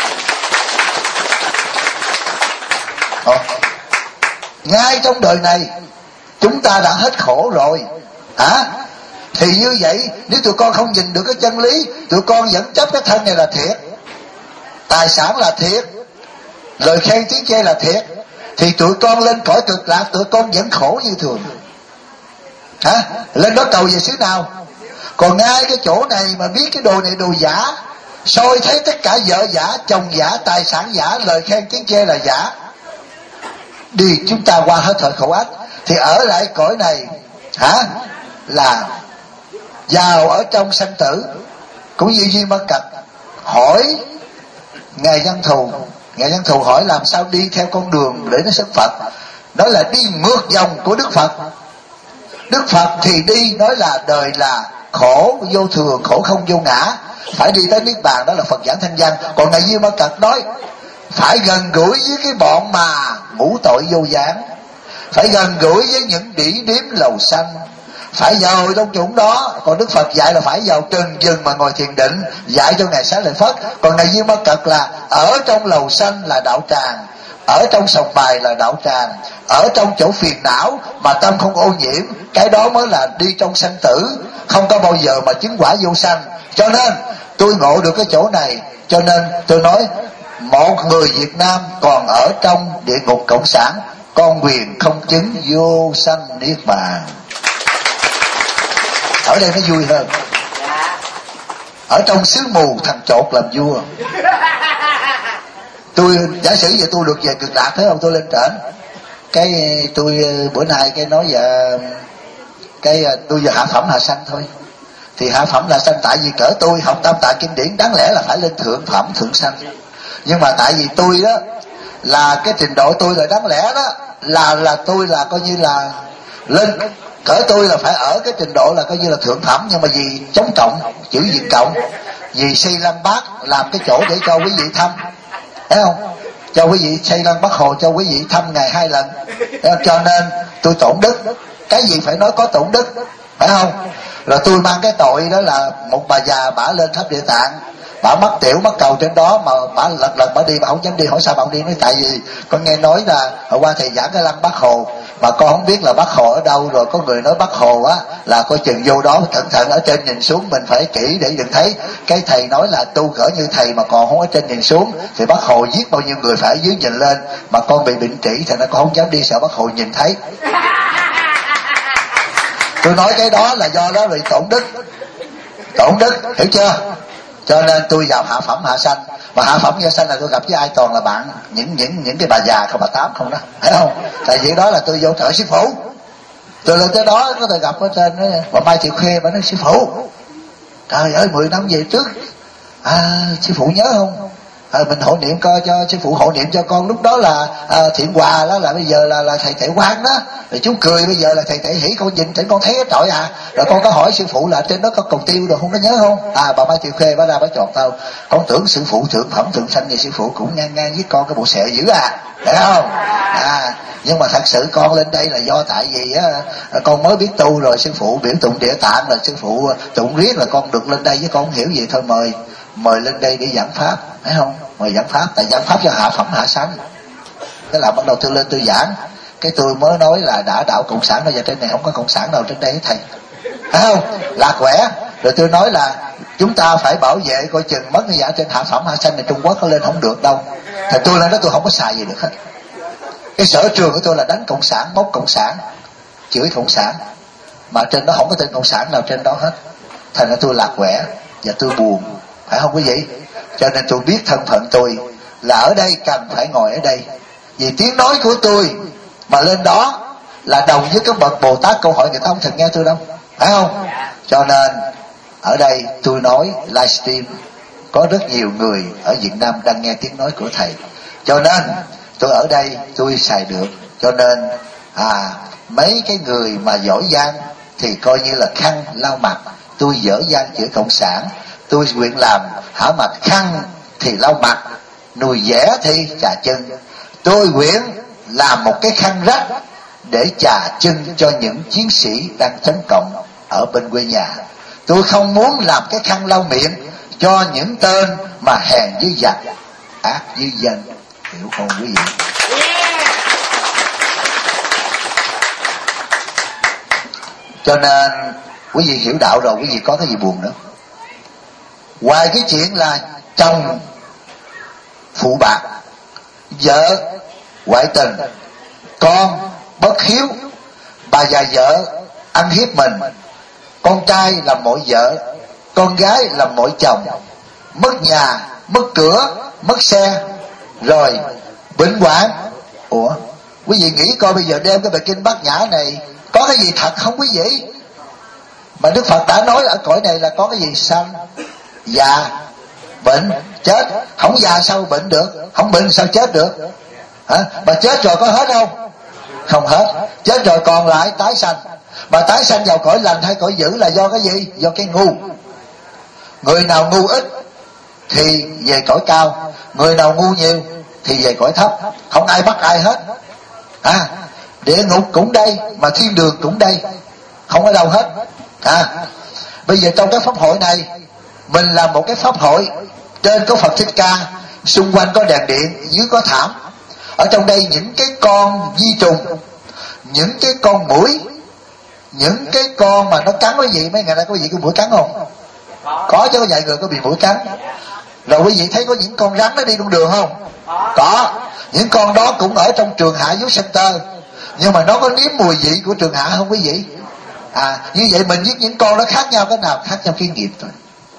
Ngay trong đời này chúng ta đã hết khổ rồi hả? Thì như vậy, nếu tụi con không nhìn được cái chân lý, tụi con vẫn chấp cái thân này là thiệt, tài sản là thiệt, lời khen tiếng chê là thiệt, thì tụi con lên cõi cực lạc tụi con vẫn khổ như thường hả? Lên đó cầu về xứ nào? Còn ngay cái chỗ này mà biết cái đồ này đồ giả, soi thấy tất cả vợ giả, chồng giả, tài sản giả, lời khen tiếng chê là giả, đi chúng ta qua hết thời khổ ách. Thì ở lại cõi này hả, là vào ở trong sanh tử. Cũng như Duy Ma Cật hỏi ngài Văn Thù, ngài Văn Thù hỏi làm sao đi theo con đường để nó sinh Phật. Đó là đi ngược dòng của Đức Phật. Đức Phật thì đi nói là đời là khổ vô thường, khổ không vô ngã, phải đi tới niết bàn, đó là Phật giảng thanh văn. Còn ngài Duy Ma Cật nói phải gần gũi với cái bọn mà ngũ tội vô gián, phải gần gũi với những đỉ điếm lầu xanh, phải vào trong chủng đó. Còn Đức Phật dạy là phải vào trừng rừng mà ngồi thiền định, dạy cho ngài Xá Lợi Phất. Còn ngài Duy Ma Cật là ở trong lầu xanh là đạo tràng, ở trong sòng bài là đạo tràng, ở trong chỗ phiền não mà tâm không ô nhiễm, cái đó mới là đi trong sanh tử, không có bao giờ mà chứng quả vô sanh. Cho nên tôi ngộ được cái chỗ này, cho nên tôi nói một người Việt Nam còn ở trong địa ngục cộng sản, con quyền không chứng vô sanh niết bàn. Ở đây nó vui hơn. Ở trong xứ mù thằng chột làm vua. Tôi giả sử giờ tôi được về cực lạc thấy không, tôi lên trển, cái tôi bữa nay cái nói giờ cái tôi giờ hạ phẩm hạ sanh thôi. Thì hạ phẩm là sanh, tại vì cỡ tôi học tam tạng kinh điển đáng lẽ là phải lên thượng phẩm thượng sanh. Nhưng mà tại vì tôi đó là cái trình độ tôi là đáng lẽ đó là tôi là coi như là lên cỡ tôi là phải ở cái trình độ là coi như là thượng phẩm. Nhưng mà vì chống cộng, chữ Việt Cộng, vì xây Lăng Bác làm cái chỗ để cho quý vị thăm, thấy không, cho quý vị xây Lăng Bác Hồ, cho quý vị thăm ngày 2 lần, cho nên tôi tổn đức. Cái gì phải nói có tổn đức, phải không? Rồi tôi mang cái tội đó là một bà già bả lên khắp Địa Tạng, bả mắc tiểu mắc cầu trên đó mà bả lần bả đi, bả không dám đi. Hỏi sao bả không đi? Nói tại vì con nghe nói là hôm qua thầy giảng cái Lăng Bác Hồ mà con không biết là Bác Hồ ở đâu, rồi có người nói Bác Hồ á là coi chừng vô đó cẩn thận, ở trên nhìn xuống mình phải kỹ để đừng thấy. Cái thầy nói là tu cỡ như thầy mà còn không ở trên nhìn xuống thì Bác Hồ giết bao nhiêu người phải ở dưới nhìn lên. Mà con bị bệnh trĩ thì nó con không dám đi, sợ Bác Hồ nhìn thấy. Tôi nói cái đó là do đó bị tổn đức, hiểu chưa? Cho nên tôi vào hạ phẩm hạ sanh, mà hạ phẩm hạ sanh là tôi gặp với ai toàn là bạn những cái bà già không, bà tám không đó, thấy không? Tại vì đó là tôi vô trợ sư phụ. Tôi lên tới đó có tôi gặp ở trên đó, bà Mai Thị Khuê, bà nói sư phụ, trời ơi 10 năm về trước sư phụ nhớ không? Mình hộ niệm coi cho sư phụ, hộ niệm cho con lúc đó là Thiện Hòa đó, là bây giờ là thầy Tệ Quang đó, rồi chú cười bây giờ là thầy Tệ Hỷ, con nhìn trên con thấy cái trọi rồi con có hỏi sư phụ là trên đó có cầu tiêu rồi không có nhớ không? Bà Mai Thị Khuê bà ra bà chọt tao, con tưởng sư phụ thượng phẩm thượng sanh, thì sư phụ cũng ngang với con cái bộ sẹo dữ thấy không? Nhưng mà thật sự con lên đây là do tại vì con mới biết tu rồi, sư phụ biểu tụng Địa Tạng là sư phụ tụng riết là con được lên đây, với con không hiểu gì thôi mời lên đây để giảng pháp, thấy không? Mời giảng pháp, tại giảng pháp cho hạ phẩm hạ sanh. Thế là bắt đầu tôi lên tôi giảng, cái tôi mới nói là đã đạo cộng sản bây giờ trên này không có cộng sản nào trên đây hết thầy, thấy không? Lạc quẻ. Rồi tôi nói là chúng ta phải bảo vệ coi chừng mất cái giả trên hạ phẩm hạ sanh này Trung Quốc có lên không được đâu. Thì tôi lên đó tôi không có xài gì được hết. Cái sở trường của tôi là đánh cộng sản, móc cộng sản, chửi cộng sản, mà trên đó không có tên cộng sản nào trên đó hết. Thành ra tôi lạc quẻ và tôi buồn, phải không quý vị? Cho nên tôi biết thân phận tôi là ở đây cần phải ngồi ở đây, vì tiếng nói của tôi mà lên đó là đồng với cái bậc Bồ Tát câu hỏi người ta không thèm nghe tôi đâu, phải không? Cho nên ở đây tôi nói livestream có rất nhiều người ở Việt Nam đang nghe tiếng nói của thầy, cho nên tôi ở đây tôi xài được. Cho nên mấy cái người mà giỏi giang thì coi như là khăn lau mặt, tôi dở dang chữa cộng sản, tôi nguyện làm hả mặt khăn thì lau mặt, nùi vẽ thì chà chân. Tôi nguyện làm một cái khăn rách để chà chân cho những chiến sĩ đang chống cộng ở bên quê nhà. Tôi không muốn làm cái khăn lau miệng cho những tên mà hèn với giặc, ác với dân. Hiểu không quý vị? Cho nên quý vị hiểu đạo rồi, quý vị có cái gì buồn nữa? Ngoài cái chuyện là chồng phụ bạc, vợ ngoại tình, con bất hiếu, bà già vợ ăn hiếp mình, con trai làm mọi vợ, con gái làm mọi chồng, mất nhà, mất cửa, mất xe, rồi bệnh hoạn. Ủa, quý vị nghĩ coi bây giờ đem cái bài kinh Bát Nhã này có cái gì thật không quý vị? Mà Đức Phật đã nói ở cõi này là có cái gì? Sanh, già, bệnh, chết. Không già sao bệnh được? Không bệnh sao chết được? Mà chết rồi có hết không? Không hết. Chết rồi còn lại tái sanh. Mà tái sanh vào cõi lành hay cõi dữ là do cái gì? Do cái ngu. Người nào ngu ít thì về cõi cao, người nào ngu nhiều thì về cõi thấp. Không ai bắt ai hết. Địa ngục cũng đây, mà thiên đường cũng đây, không ở đâu hết. Bây giờ trong cái pháp hội này, mình làm một cái pháp hội, trên có Phật Thích Ca, xung quanh có đèn điện, dưới có thảm. Ở trong đây những cái con vi trùng, những cái con muỗi, những cái con mà nó cắn quý vị. Mấy ngày nay có quý vị có muỗi cắn không? Có chứ, có vài người có bị muỗi cắn. Rồi quý vị thấy có những con rắn nó đi trong đường không? Có. Những con đó cũng ở trong Trường Hạ Youth Center, nhưng mà nó có nếm mùi vị của Trường Hạ không quý vị? Như vậy mình với những con đó khác nhau cái nào? Khác nhau cái nghiệp thôi.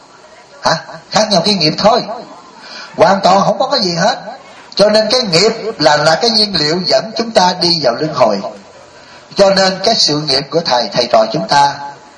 Khác nhau cái nghiệp thôi, hoàn toàn không có cái gì hết. Cho nên cái nghiệp là cái nhiên liệu dẫn chúng ta đi vào luân hồi. Cho nên cái sự nghiệp của thầy trò chúng ta,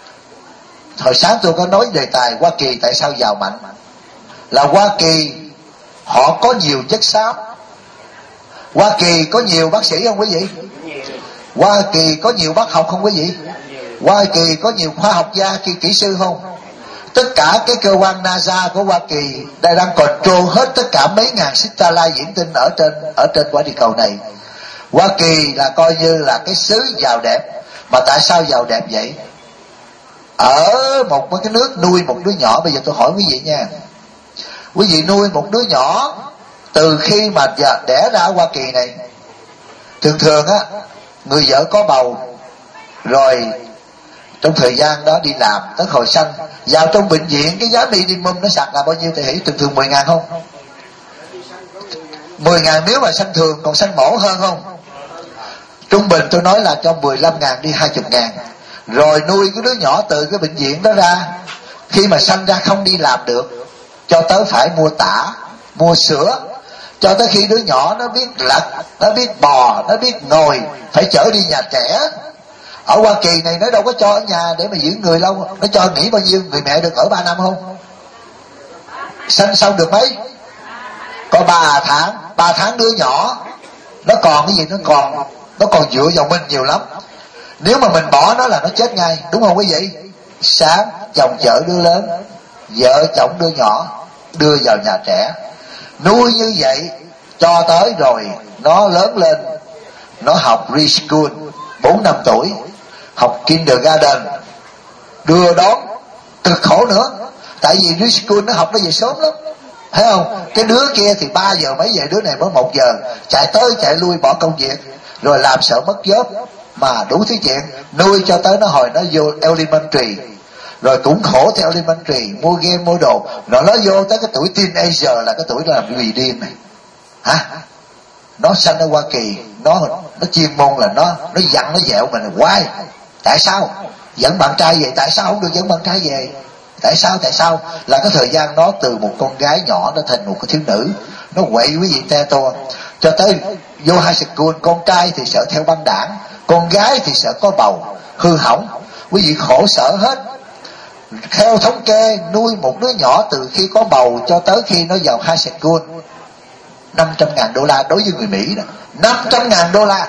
hồi sáng tôi có nói đề tài Hoa Kỳ tại sao giàu mạnh, là Hoa Kỳ họ có nhiều chất xám. Hoa Kỳ có nhiều bác sĩ không quý vị? Hoa Kỳ có nhiều bác học không quý vị? Hoa Kỳ có nhiều khoa học gia, kỹ sư không? Tất cả cái cơ quan NASA của Hoa Kỳ đang control hết tất cả mấy ngàn satellite diễn tinh ở trên quả địa cầu này. Hoa Kỳ là coi như là cái xứ giàu đẹp. Mà tại sao giàu đẹp vậy? Ở một cái nước nuôi một đứa nhỏ, bây giờ tôi hỏi quý vị nha, quý vị nuôi một đứa nhỏ từ khi mà đẻ ra ở Hoa Kỳ này, thường á, người vợ có bầu rồi trong thời gian đó đi làm tới hồi sanh, vào trong bệnh viện cái giá minimum nó sạc là bao nhiêu thầy Hỷ? Thường 10.000 không? 10.000 nếu mà sanh thường, còn sanh mổ hơn không? Trung bình tôi nói là cho 15.000 đi 20.000. Rồi nuôi cái đứa nhỏ từ cái bệnh viện đó ra, khi mà sanh ra không đi làm được, cho tới phải mua tả, mua sữa, cho tới khi đứa nhỏ nó biết lật, nó biết bò, nó biết ngồi, phải chở đi nhà trẻ. Ở Hoa Kỳ này nó đâu có cho ở nhà để mà giữ người lâu, nó cho nghỉ bao nhiêu, người mẹ được ở 3 năm không? Sanh xong được mấy? Có 3 tháng đứa nhỏ nó còn cái gì, nó còn dựa vào mình nhiều lắm. Nếu mà mình bỏ nó là nó chết ngay, đúng không quý vị? Sáng chồng chở đứa lớn, vợ chồng đứa nhỏ đưa vào nhà trẻ, nuôi như vậy cho tới rồi nó lớn lên, nó học preschool 4 năm tuổi, học kindergarten, đưa đón cực khổ nữa. Tại vì preschool nó học nó về sớm lắm, thấy không? Cái đứa kia thì 3 giờ mấy về, đứa này mới 1 giờ, chạy tới chạy lui bỏ công việc, rồi làm sợ mất job, mà đủ thứ chuyện, nuôi cho tới nó hồi nó vô elementary, rồi cũng khổ theo elementary, mua game mua đồ, rồi nó vô tới cái tuổi teenager là cái tuổi nó làm gì điên này hả? Nó sanh ở Hoa Kỳ, nó chuyên môn là nó dặn nó dẹo mình hoài. Tại sao dẫn bạn trai về? Tại sao không được dẫn bạn trai về? Tại sao là cái thời gian nó từ một con gái nhỏ nó thành một cái thiếu nữ, nó quậy quý vị te to, cho tới vô high school. Con trai thì sợ theo băng đảng, con gái thì sợ có bầu hư hỏng, quý vị khổ sở hết. Theo thống kê, nuôi một đứa nhỏ từ khi có bầu cho tới khi nó vào high school $500,000 đối với người Mỹ đó, $500,000.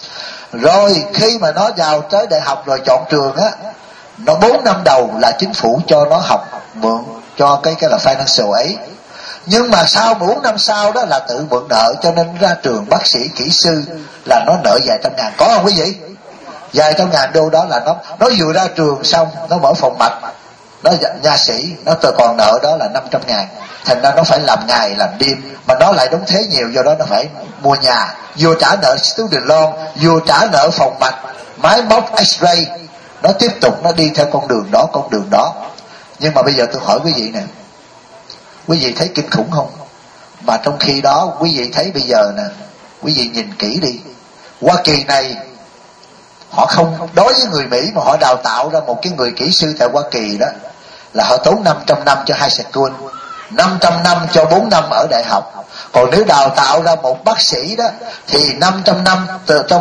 Rồi khi mà nó vào tới đại học rồi chọn trường á, nó 4 năm đầu là chính phủ cho nó học mượn cho cái là financial ấy. Nhưng mà sau 4 năm sau đó là tự mượn nợ, cho nên ra trường bác sĩ, kỹ sư là nó nợ vài trăm ngàn. Có không quý vị? Vài trăm ngàn đô đó là nó vừa ra trường xong nó mở phòng mạch, nó nha sĩ, nó còn nợ đó là 500.000. Thành ra nó phải làm ngày làm đêm, mà nó lại đóng thuế nhiều, do đó nó phải mua nhà, vừa trả nợ student loan, vừa trả nợ phòng mạch, máy móc, x-ray. Nó tiếp tục nó đi theo con đường đó. Nhưng mà bây giờ tôi hỏi quý vị nè, quý vị thấy kinh khủng không? Mà trong khi đó quý vị thấy bây giờ nè, quý vị nhìn kỹ đi, Hoa Kỳ này họ không, đối với người Mỹ mà họ đào tạo ra một cái người kỹ sư tại Hoa Kỳ đó là họ tốn 500 năm cho high school, 500 năm cho 4 năm ở đại học. Còn nếu đào tạo ra một bác sĩ đó thì 500 năm cho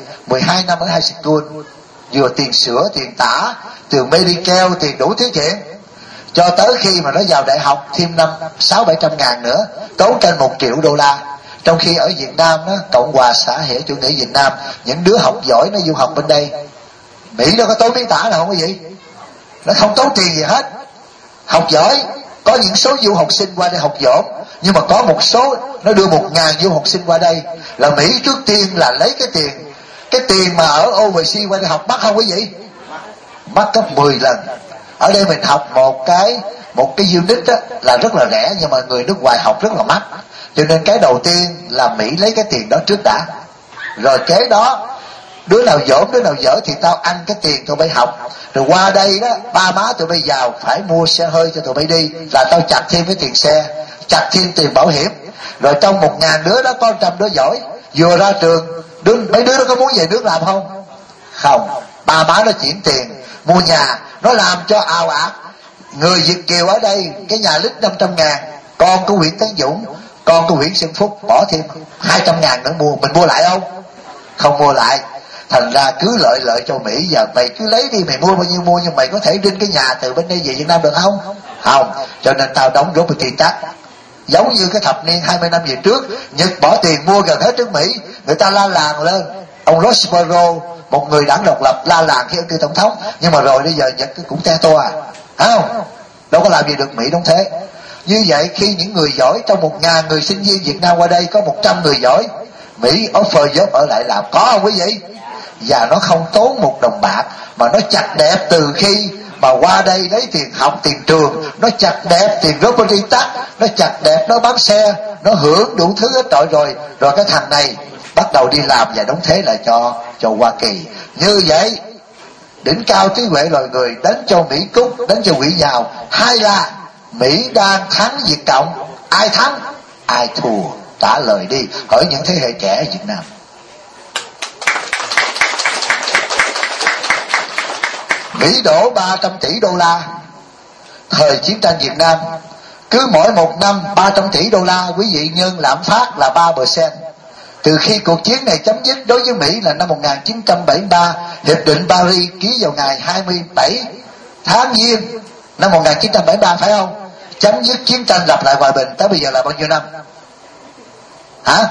12 năm ở high school, vừa tiền sữa, tiền tả, tiền medical, tiền đủ thứ chuyện, cho tới khi mà nó vào đại học thêm 600-700 ngàn nữa, tốn trên $1 triệu. Trong khi ở Việt Nam đó, Cộng hòa xã hội chủ nghĩa Việt Nam, những đứa học giỏi nó du học bên đây, Mỹ nó có tốn miếng tả nào không quý vị? Nó không tốn tiền gì hết. Học giỏi, có những số du học sinh qua đây học giỏi, nhưng mà có một số nó đưa 1.000 du học sinh qua đây, là Mỹ trước tiên là lấy cái tiền mà ở overseas qua đây học mắc không quý vị? Mắc gấp 10 lần. Ở đây mình học một cái unit đó là rất là rẻ, nhưng mà người nước ngoài học rất là mắc. Cho nên cái đầu tiên là Mỹ lấy cái tiền đó trước đã, rồi kế đó đứa nào dỗm đứa nào dở thì tao ăn cái tiền tụi bay học, rồi qua đây đó ba má tụi bay vào phải mua xe hơi cho tụi bay đi, là tao chặt thêm cái tiền xe, chặt thêm tiền bảo hiểm. Rồi trong 1.000 đứa đó có 100 đứa giỏi, vừa ra trường mấy đứa đó có muốn về nước làm không? Không. Ba má nó chuyển tiền mua nhà, nó làm cho ào ạt. Người Việt kiều ở đây cái nhà lít 500.000, con của Nguyễn Tấn Dũng, con của Nguyễn Xuân Phúc bỏ thêm 200.000 nữa mua, mình mua lại không? Không mua lại. Thành ra cứ lợi cho Mỹ, giờ mày cứ lấy đi, mày mua bao nhiêu mua, nhưng mày có thể rinh cái nhà từ bên đây về Việt Nam được không? Không. Cho nên tao đóng property tax. Giống như cái thập niên 20 năm về trước, Nhật bỏ tiền mua gần hết nước Mỹ, người ta la làng lên. Ông Roxborough, một người đảng độc lập, la làng khi ông cử tổng thống, nhưng mà rồi bây giờ Nhật cũng te to à, không? Đâu có làm gì được Mỹ đóng thế. Như vậy khi những người giỏi, trong 1.000 người sinh viên Việt Nam qua đây có 100 người giỏi, Mỹ offer job ở lại làm, có không quý vị? Và nó không tốn một đồng bạc, mà nó chặt đẹp từ khi mà qua đây lấy tiền học, tiền trường, nó chặt đẹp tiền property tax, nó chặt đẹp, nó bán xe, nó hưởng đủ thứ hết trọi rồi cái thằng này bắt đầu đi làm và đóng thế lại cho Hoa Kỳ. Như vậy đỉnh cao trí huệ loài người đánh cho Mỹ cút, đánh cho quỷ giàu, hay là Mỹ đang thắng Việt Cộng? Ai thắng ai thua? Trả lời đi, hỏi những thế hệ trẻ ở Việt Nam. Mỹ đổ 300 tỷ đô la thời chiến tranh Việt Nam, Cứ mỗi một năm 300 tỷ đô la, quý vị nhân lạm phát là 3%. Từ khi cuộc chiến này chấm dứt đối với Mỹ là năm 1973, Hiệp định Paris ký vào ngày 27 tháng Giêng năm 1973, phải không? Chấm dứt chiến tranh, lập lại hòa bình, tới bây giờ là bao nhiêu năm? Hả?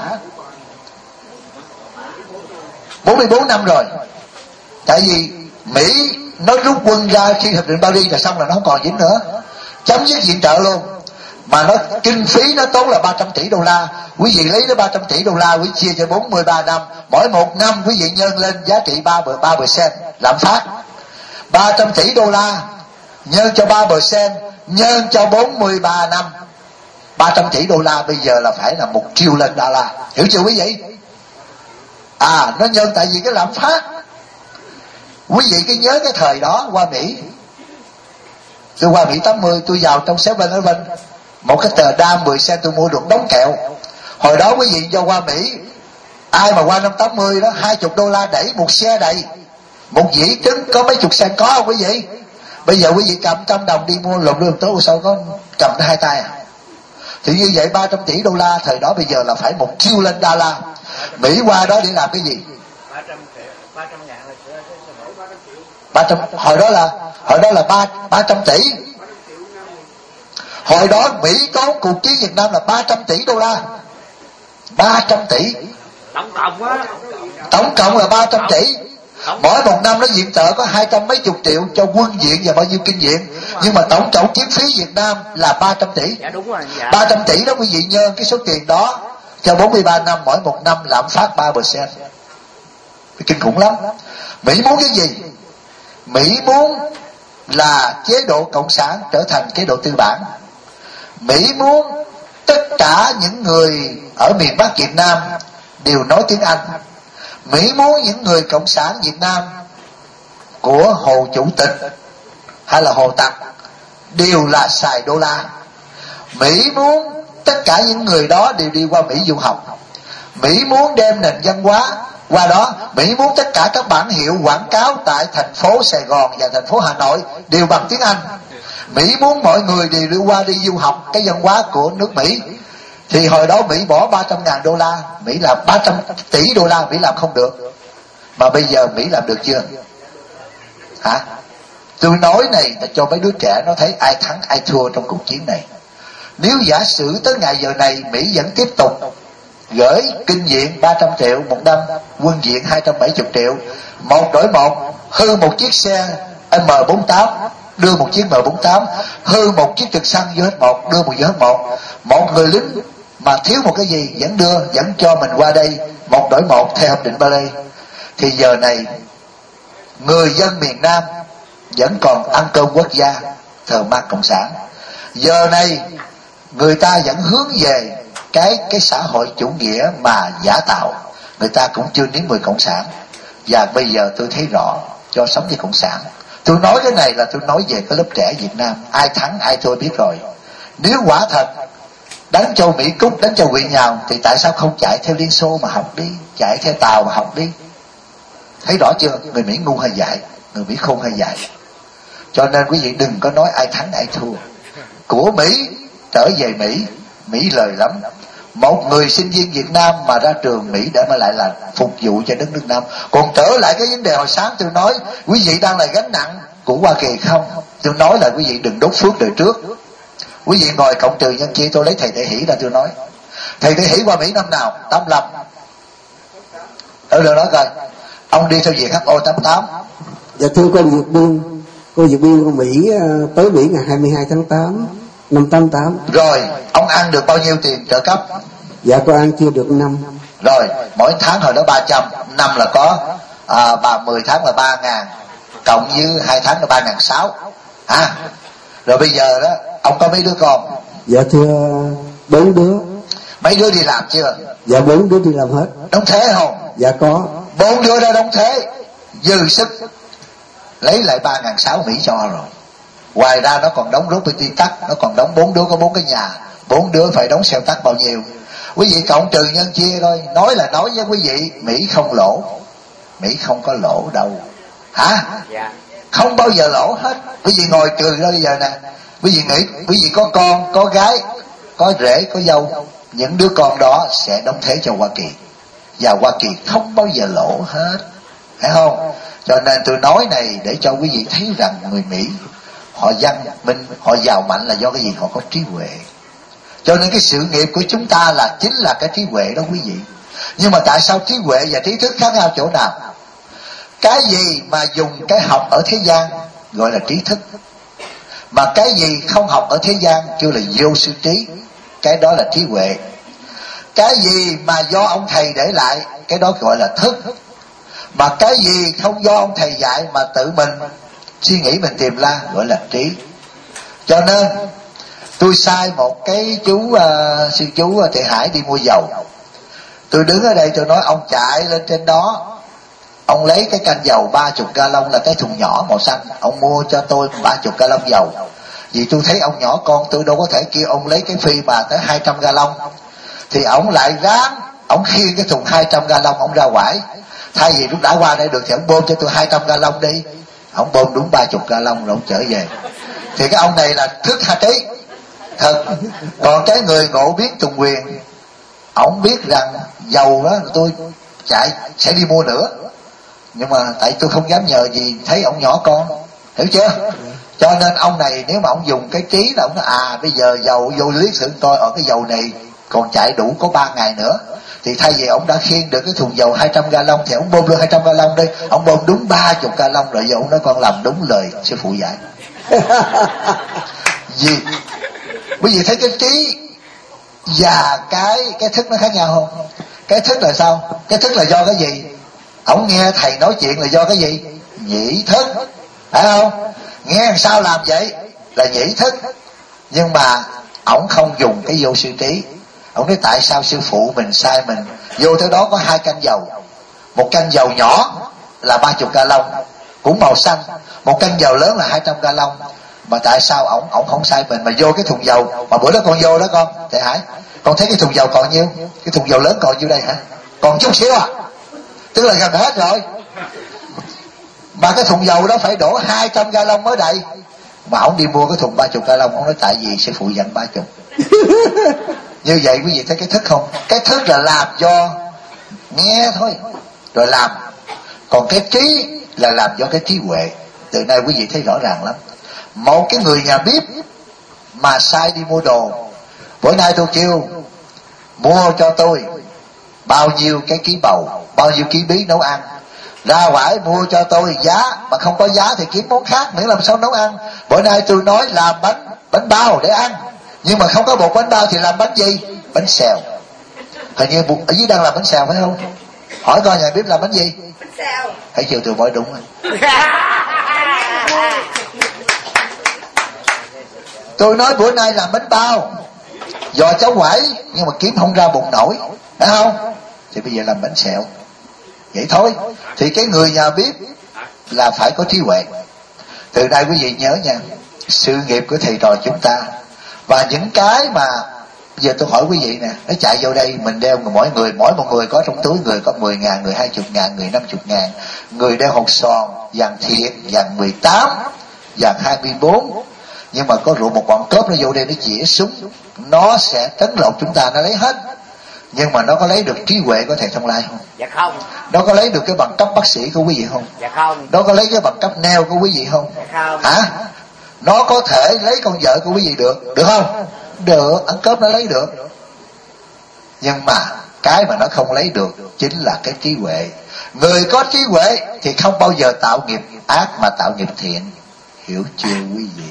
44 năm rồi. Tại vì Mỹ nó rút quân ra khi Hiệp định Paris là xong, là nó không còn dính nữa, chấm dứt viện trợ luôn. Mà nó kinh phí nó tốn là 300 tỷ đô la. Quý vị lấy nó 300 tỷ đô la, quý vị chia cho 43 năm, mỗi một năm quý vị nhân lên giá trị 3% lạm phát. 300 tỷ đô la nhân cho 3%, nhân cho 43 năm, 300 tỷ đô la bây giờ là phải là 1 triệu lần đô la. Hiểu chưa quý vị? Nó nhân tại vì cái lạm phát. Quý vị cứ nhớ cái thời đó qua Mỹ, tôi qua Mỹ 80, tôi vào trong 7-Eleven, một cái tờ đam 10 cent tôi mua được đống kẹo. Hồi đó quý vị do qua Mỹ, ai mà qua năm 80 đó, 20 đô la đẩy một xe đầy, một dĩ trứng có mấy chục cent, có không quý vị? Bây giờ quý vị cầm 100 đồng đi mua lộn đường tối sao có cầm hai tay à? Thì như vậy 300 tỷ đô la thời đó bây giờ là phải 1 triệu lên đô la. Mỹ qua đó để làm cái gì? 300, hồi đó là 300 tỷ. Hồi đó Mỹ tốn cuộc chiến Việt Nam là 300 tỷ đô la. 300 tỷ tổng cộng là 300 tỷ. Mỗi một năm nó viện trợ có 200 mấy chục triệu cho quân viện và bao nhiêu kinh viện. Nhưng mà tổng chi phí Việt Nam là 300 tỷ. 300 tỷ đó quý vị nhân cái số tiền đó cho 43 năm, mỗi một năm lạm phát 3%. Kinh khủng lắm. Mỹ muốn cái gì? Mỹ muốn là chế độ cộng sản trở thành chế độ tư bản. Mỹ muốn tất cả những người ở miền Bắc Việt Nam đều nói tiếng Anh. Mỹ muốn những người cộng sản Việt Nam của Hồ Chủ tịch hay là Hồ Tặc đều là xài đô la. Mỹ muốn tất cả những người đó đều đi qua Mỹ du học. Mỹ muốn đem nền văn hóa qua đó. Mỹ muốn tất cả các bản hiệu quảng cáo tại thành phố Sài Gòn và thành phố Hà Nội đều bằng tiếng Anh. Mỹ muốn mọi người đều đi qua đi du học cái văn hóa của nước Mỹ. Thì hồi đó Mỹ bỏ 300.000 đô la, Mỹ làm 300 tỷ đô la, Mỹ làm không được. Mà bây giờ Mỹ làm được chưa? Hả? Tôi nói này là cho mấy đứa trẻ nó thấy ai thắng ai thua trong cuộc chiến này. Nếu giả sử tới ngày giờ này Mỹ vẫn tiếp tục gửi kinh viện 300 triệu một năm, quân viện 270 triệu, một đổi một, hư một chiếc xe M48 đưa một chiếc M48, hư một chiếc trực xăng vô hết một, đưa một vô hết một. Một người lính mà thiếu một cái gì vẫn đưa, vẫn cho mình qua đây, một đổi một theo hiệp định Paris. Thì giờ này người dân miền Nam vẫn còn ăn cơm quốc gia, thờ ma cộng sản. Giờ này người ta vẫn hướng về cái xã hội chủ nghĩa mà giả tạo. Người ta cũng chưa nếm mùi cộng sản. Và bây giờ tôi thấy rõ, cho sống với cộng sản. Tôi nói cái này là tôi nói về cái lớp trẻ Việt Nam, ai thắng ai thua biết rồi. Nếu quả thật đánh cho Mỹ Cúc, đánh cho Quỵ Nhào, thì tại sao không chạy theo Liên Xô mà học đi, chạy theo Tàu mà học đi? Thấy rõ chưa? Người Mỹ ngu hay dại, người Mỹ khôn hay dại. Cho nên quý vị đừng có nói ai thắng ai thua. Của Mỹ trở về Mỹ, Mỹ lời lắm. Một người sinh viên Việt Nam mà ra trường Mỹ để mà lại là phục vụ cho đất nước Nam. Còn trở lại cái vấn đề hồi sáng tôi nói, quý vị đang là gánh nặng của Hoa Kỳ không? Tôi nói là quý vị đừng đốt phước đời trước. Quý vị ngồi cộng trừ nhân chia, tôi lấy thầy Tệ Hỷ ra tôi nói. Thầy Tệ Hỷ qua Mỹ năm nào? 85. Ở đâu nói coi, ông đi theo diện HO 88. Dạ thưa cô Việt Biên, cô Việt Biên của Mỹ tới Mỹ ngày 22 tháng 8 năm 88. Rồi, ông ăn được bao nhiêu tiền trợ cấp? Dạ cô ăn chưa được 5. Rồi, mỗi tháng hồi đó 300, năm là có 10 tháng là 3.000, cộng với 2 tháng là 3.600. Rồi bây giờ đó, ông có mấy đứa con? Dạ thưa 4 đứa. Mấy đứa đi làm chưa? Dạ 4 đứa đi làm hết. Đóng thế không? Dạ có. 4 đứa đã đóng thế, dư sức lấy lại 3.600 Mỹ cho rồi. Ngoài ra nó còn đóng property tax, nó còn đóng 4 đứa có 4 cái nhà, 4 đứa phải đóng sale tax bao nhiêu? Quý vị cộng trừ nhân chia thôi. Nói là nói với quý vị, Mỹ không lỗ, Mỹ không có lỗ đâu. Hả? Dạ. không bao giờ lỗ hết. Quý vị ngồi cười ra bây giờ nè, quý vị nghĩ quý vị có con, có gái, có rể, có dâu, những đứa con đó sẽ đóng thế cho Hoa Kỳ, và Hoa Kỳ không bao giờ lỗ hết, phải không? Cho nên tôi nói này để cho quý vị thấy rằng người Mỹ họ văn minh, họ giàu mạnh là do cái gì? Họ có trí huệ. Cho nên cái sự nghiệp của chúng ta là chính là cái trí huệ đó quý vị. Nhưng mà tại sao trí huệ và trí thức khác nhau chỗ nào? Cái gì mà dùng cái học ở thế gian gọi là trí thức, mà cái gì không học ở thế gian kêu là vô sư trí, cái đó là trí huệ. Cái gì mà do ông thầy để lại, cái đó gọi là thức. Mà cái gì không do ông thầy dạy mà tự mình suy nghĩ, mình tìm ra, gọi là trí. Cho nên tôi sai một cái chú sư chú Thị Hải đi mua dầu. Tôi đứng ở đây tôi nói ông chạy lên trên đó, ông lấy cái canh dầu 30 gallon là cái thùng nhỏ màu xanh, ông mua cho tôi 30 gallon dầu. Vì tôi thấy ông nhỏ con tôi đâu có thể kêu ông lấy cái phi mà tới 200 gallon. Thì ông lại ráng, ông khiêng cái thùng 200 gallon ông ra ngoài. Thay vì lúc đã qua đây được thì ông bơm cho tôi 200 gallon đi. Ông bơm đúng 30 gallon rồi ông trở về. Thì cái ông này là thức ha trí thật. Còn cái người ngộ biết tùng quyền, ông biết rằng dầu đó tôi chạy sẽ đi mua nữa, nhưng mà tại tôi không dám nhờ gì thấy ông nhỏ con, hiểu chưa? Cho nên ông này nếu mà ông dùng cái trí là ông nói bây giờ dầu vô lý sự coi ở cái dầu này còn chạy đủ có 3 ngày nữa, thì thay vì ông đã khiêng được cái thùng dầu 200 gallon thì ông bơm luôn 200 gallon đi. Ông bơm đúng 30 gallon rồi giờ ông nói con làm đúng lời sư phụ dạy. Gì quý vị thấy cái trí và cái thức nó khác nhau không? Cái thức là sao? Cái thức là do cái gì? Ông nghe thầy nói chuyện là do cái gì? Nhĩ thức, phải không? Nghe làm sao làm vậy là nhĩ thức. Nhưng mà ổng không dùng cái vô sư trí. Ông nói tại sao sư phụ mình sai mình vô tới đó có 2 canh dầu, một canh dầu nhỏ là 30 gallon cũng màu xanh, một canh dầu lớn là 200 gallon, mà tại sao ổng không sai mình mà vô cái thùng dầu mà bữa đó con vô đó con Thầy Hải, con thấy cái thùng dầu còn nhiêu, cái thùng dầu lớn còn nhiêu đây hả? Còn chút xíu à, tức là gần hết rồi. Mà cái thùng dầu đó phải đổ 200 gallon mới đầy, mà ổng đi mua cái thùng 30 gallon. Ổng nói tại vì sư phụ dặn 30. Như vậy quý vị thấy cái thức không? Cái thức là làm do nghe thôi rồi làm, còn cái trí là làm do cái trí huệ. Từ nay quý vị thấy rõ ràng lắm. Một cái người nhà bếp mà sai đi mua đồ, bữa nay tôi kêu mua cho tôi bao nhiêu cái ký bầu, bao nhiêu ký bí nấu ăn, ra ngoài mua cho tôi giá, mà không có giá thì kiếm món khác, miễn làm sao nấu ăn. Bữa nay tôi nói làm bánh bao để ăn, nhưng mà không có bột bánh bao thì làm bánh gì? Bánh xèo. Hình như ở dưới đang làm bánh xèo phải không? Hỏi coi nhà bếp làm bánh gì? Bánh xèo. Thấy chiều từ bội đúng rồi. Tôi nói bữa nay làm bánh bao, giò cháu quẩy, nhưng mà kiếm không ra bột nổi, phải không? Thì bây giờ làm bánh xèo. Vậy thôi. Thì cái người nhà bếp là phải có trí huệ. Từ nay quý vị nhớ nha, sự nghiệp của thầy trò chúng ta và những cái mà giờ tôi hỏi quý vị nè, nó chạy vô đây mình đeo, mỗi một người có trong túi, người có 10.000, người 20.000, người 50.000, người đeo hột sòn vàng thiệt, vàng 18, vàng 24, nhưng mà có rượu một bọn cướp nó vô đây nó chĩa súng, nó sẽ trấn lột chúng ta, nó lấy hết. Nhưng mà nó có lấy được trí huệ của thầy Thông Lai không? Dạ không. Nó có lấy được cái bằng cấp bác sĩ của quý vị không? Dạ không. Nó có lấy cái bằng cấp neo của quý vị không? Dạ không. Hả? Nó có thể lấy con vợ của quý vị được không? Được, ăn cướp nó lấy được. Nhưng mà cái mà nó không lấy được chính là cái trí huệ. Người có trí huệ thì không bao giờ tạo nghiệp ác mà tạo nghiệp thiện. Hiểu chưa quý vị?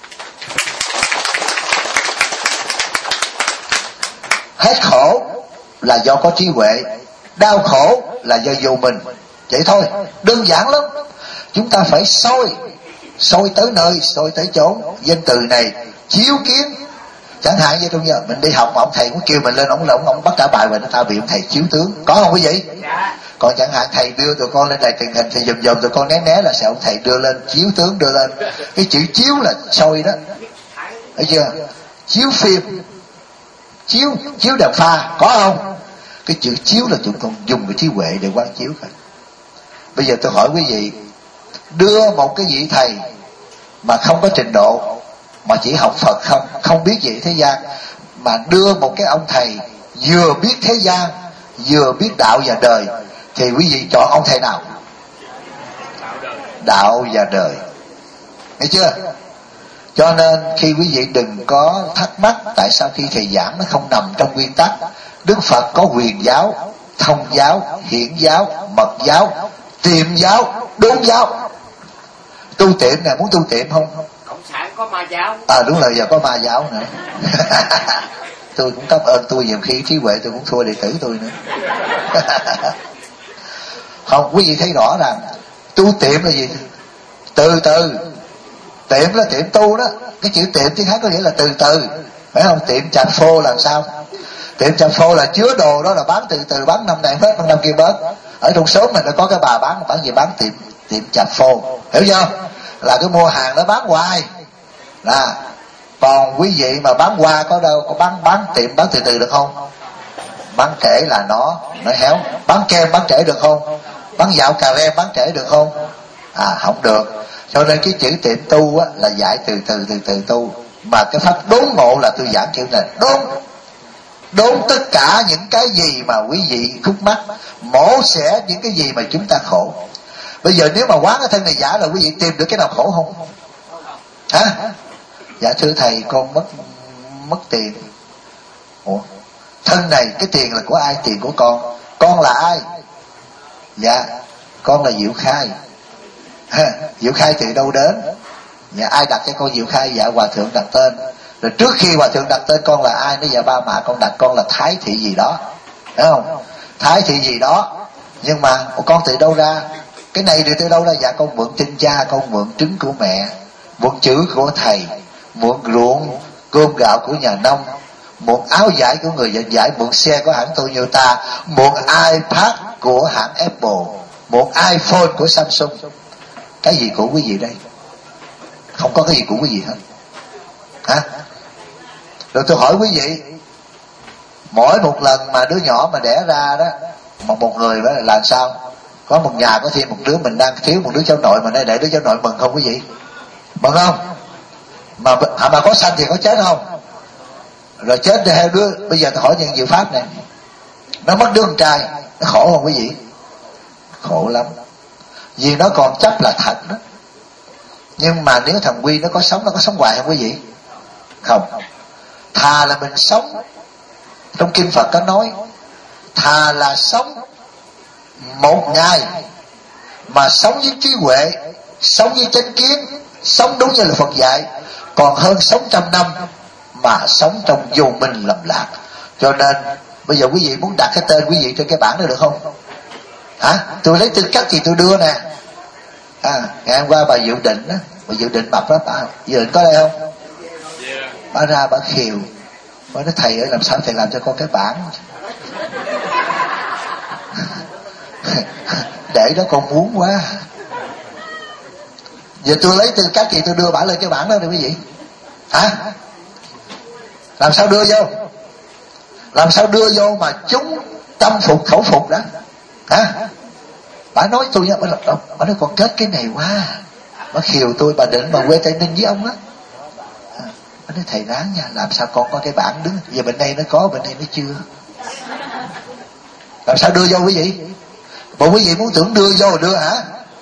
Hết khổ là do có trí huệ, đau khổ là do vô mình. Vậy thôi, đơn giản lắm. Chúng ta phải soi tới nơi, soi tới chốn. Danh từ này chiếu kiến. Chẳng hạn như trong giờ mình đi học mà ông thầy cũng kêu mình lên, ông bắt trả bài, và tao bị ông thầy chiếu tướng, có không quý vị? Còn chẳng hạn thầy đưa tụi con lên đài truyền hình thì dùm tụi con né là sẽ ông thầy đưa lên chiếu tướng, đưa lên. Cái chữ chiếu là soi đó, thấy chưa? Chiếu phim, chiếu đèn pha, có không? Cái chữ chiếu là tụi con dùng cái trí huệ để quán chiếu cả. Bây giờ tôi hỏi quý vị, đưa một cái vị thầy mà không có trình độ, mà chỉ học Phật không biết gì thế gian, mà đưa một cái ông thầy vừa biết thế gian vừa biết đạo và đời, thì quý vị chọn ông thầy nào? Đạo và đời, nghe chưa? Cho nên khi quý vị đừng có thắc mắc tại sao khi thầy giảng nó không nằm trong nguyên tắc. Đức Phật có huyền giáo, thông giáo, hiển giáo, mật giáo, tiệm giáo, đốn giáo. Tu tiệm này, muốn tu tiệm không? Cộng sản có ma giáo. Đúng rồi, giờ có ma giáo nữa. Tôi cũng cảm ơn, tôi nhiều khi trí huệ tôi cũng thua đệ tử tôi nữa. Không, quý vị thấy rõ ràng tu tiệm là gì? Từ từ. Tiệm là tiệm tu đó. Cái chữ tiệm tiếng Hán có nghĩa là từ từ, phải không? Tiệm chạp phô làm sao? Tiệm chạp phô là chứa đồ đó, là bán từ từ, bán năm này hết, năm kia bớt. Ở trong xóm này nó có cái bà bán gì, bán tiệm chạp phô, hiểu chưa? Là cái mua hàng nó bán hoài. Còn quý vị mà bán hoa có đâu có bán tiệm bán từ từ được không? Bán trễ là nó héo. Bán kem bán trễ được không? Bán dạo cà rem bán trễ được không? Không được. Cho nên cái chữ tiệm tu á, là dạy từ từ tu. Mà cái pháp đốn ngộ là tôi giảng kiểu này, đốn tất cả những cái gì mà quý vị khúc mắc, mổ xẻ những cái gì mà chúng ta khổ. Bây giờ nếu mà quán cái thân này giả là quý vị tìm được cái nào khổ không? Hả? Dạ thưa thầy, con mất tiền. Ủa, thân này cái tiền là của ai? Tiền của con. Con là ai? Dạ con là Diệu Khai. Diệu Khai từ đâu đến? Dạ ai đặt cho con Diệu Khai? Dạ Hòa Thượng đặt tên. Rồi trước khi Hòa Thượng đặt tên con là ai? Nó dạ ba mẹ con đặt con là Thái Thị gì đó, phải không? Thái Thị gì đó. Nhưng mà con từ đâu ra? Cái này thì từ đâu ra? Dạ con mượn chân cha, con mượn trứng của mẹ, mượn chữ của thầy, mượn ruộng cơm gạo của nhà nông, mượn áo vải của người dẫn giải, mượn xe của hãng Toyota, mượn iPad của hãng Apple, mượn iPhone của Samsung. Cái gì của quý vị đây? Không có cái gì của quý vị hết. Hả? Rồi tôi hỏi quý vị, mỗi một lần mà đứa nhỏ mà đẻ ra đó, mà một người đó làm sao? Có một nhà có thêm một đứa, mình đang thiếu một đứa cháu nội, mà để đứa cháu nội mừng không quý vị? Mừng không? Mà có sanh thì có chết không? Rồi chết thì hai đứa. Bây giờ tôi hỏi nhân diệu pháp này, nó mất đứa con trai, nó khổ không quý vị? Khổ lắm. Vì nó còn chấp là thật đó. Nhưng mà nếu thằng Quy nó có sống hoài không quý vị? Không. Thà là mình sống, trong kinh Phật có nói, thà là sống một ngày mà sống với trí huệ, sống với chánh kiến, sống đúng như là Phật dạy, còn hơn sống 100 năm mà sống trong vô minh lầm lạc. Cho nên bây giờ quý vị muốn đặt cái tên quý vị trên cái bảng đó được không? Hả? Tôi lấy tư cách thì tôi đưa nè. Ngày hôm qua bà Diệu Định á, bà Diệu Định mập đó, bà Diệu Định có đây không? Bà ra bà khiều, bà nói thầy ơi làm sao thầy làm cho con cái bảng để đó con muốn quá. Giờ tôi lấy tư cách thì tôi đưa bà lên cái bảng đó đi quý vị. Hả? Làm sao đưa vô? Làm sao đưa vô mà chúng tâm phục khẩu phục đó? Hả? Bà nói tôi nha, bà nói con kết cái này quá. Bà khiều tôi, bà Định bà quê Tây Ninh với ông á. Bà nói thầy ráng nha, làm sao con có cái bảng đứng. Giờ bên đây nó có, bên đây nó chưa. Làm sao đưa vô quý vị? Bộ quý vị muốn tưởng đưa vô rồi đưa hả?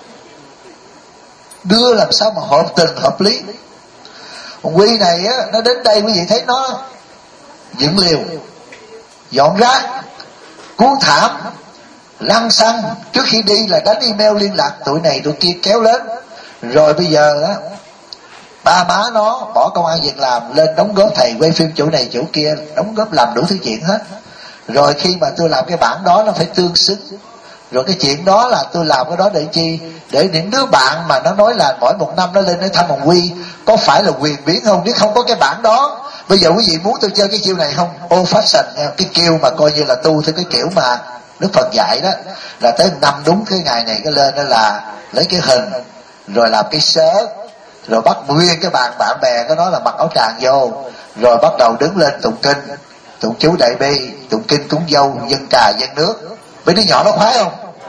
Đưa làm sao mà hợp tình hợp lý. Quy này á, nó đến đây quý vị thấy nó dựng liều, dọn rác, cuốn thảm, lăn xăng, trước khi đi là đánh email liên lạc tụi này tụi kia kéo lên. Rồi bây giờ á, ba má nó bỏ công ăn việc làm lên đóng góp, thầy quay phim chỗ này chỗ kia, đóng góp làm đủ thứ chuyện hết. Rồi khi mà tôi làm cái bản đó nó phải tương xứng. Rồi cái chuyện đó là tôi làm cái đó để chi? Để những đứa bạn mà nó nói là mỗi một năm nó lên nói thăm ông Quy có phải là quyền biến không? Nếu không có cái bản đó, bây giờ quý vị muốn tôi chơi cái chiêu này không? Old fashion, cái kêu mà coi như là tu theo cái kiểu mà Đức Phật dạy đó, là tới năm đúng cái ngày này cái lên đó là lấy cái hình rồi làm cái sớ, rồi bắt nguyên cái bàn bạn bè có nói là mặc áo tràng vô, rồi bắt đầu đứng lên tụng kinh, tụng chú đại bi, tụng kinh cúng dâu, dân trà dân nước. Mấy đứa nhỏ nó khoái không?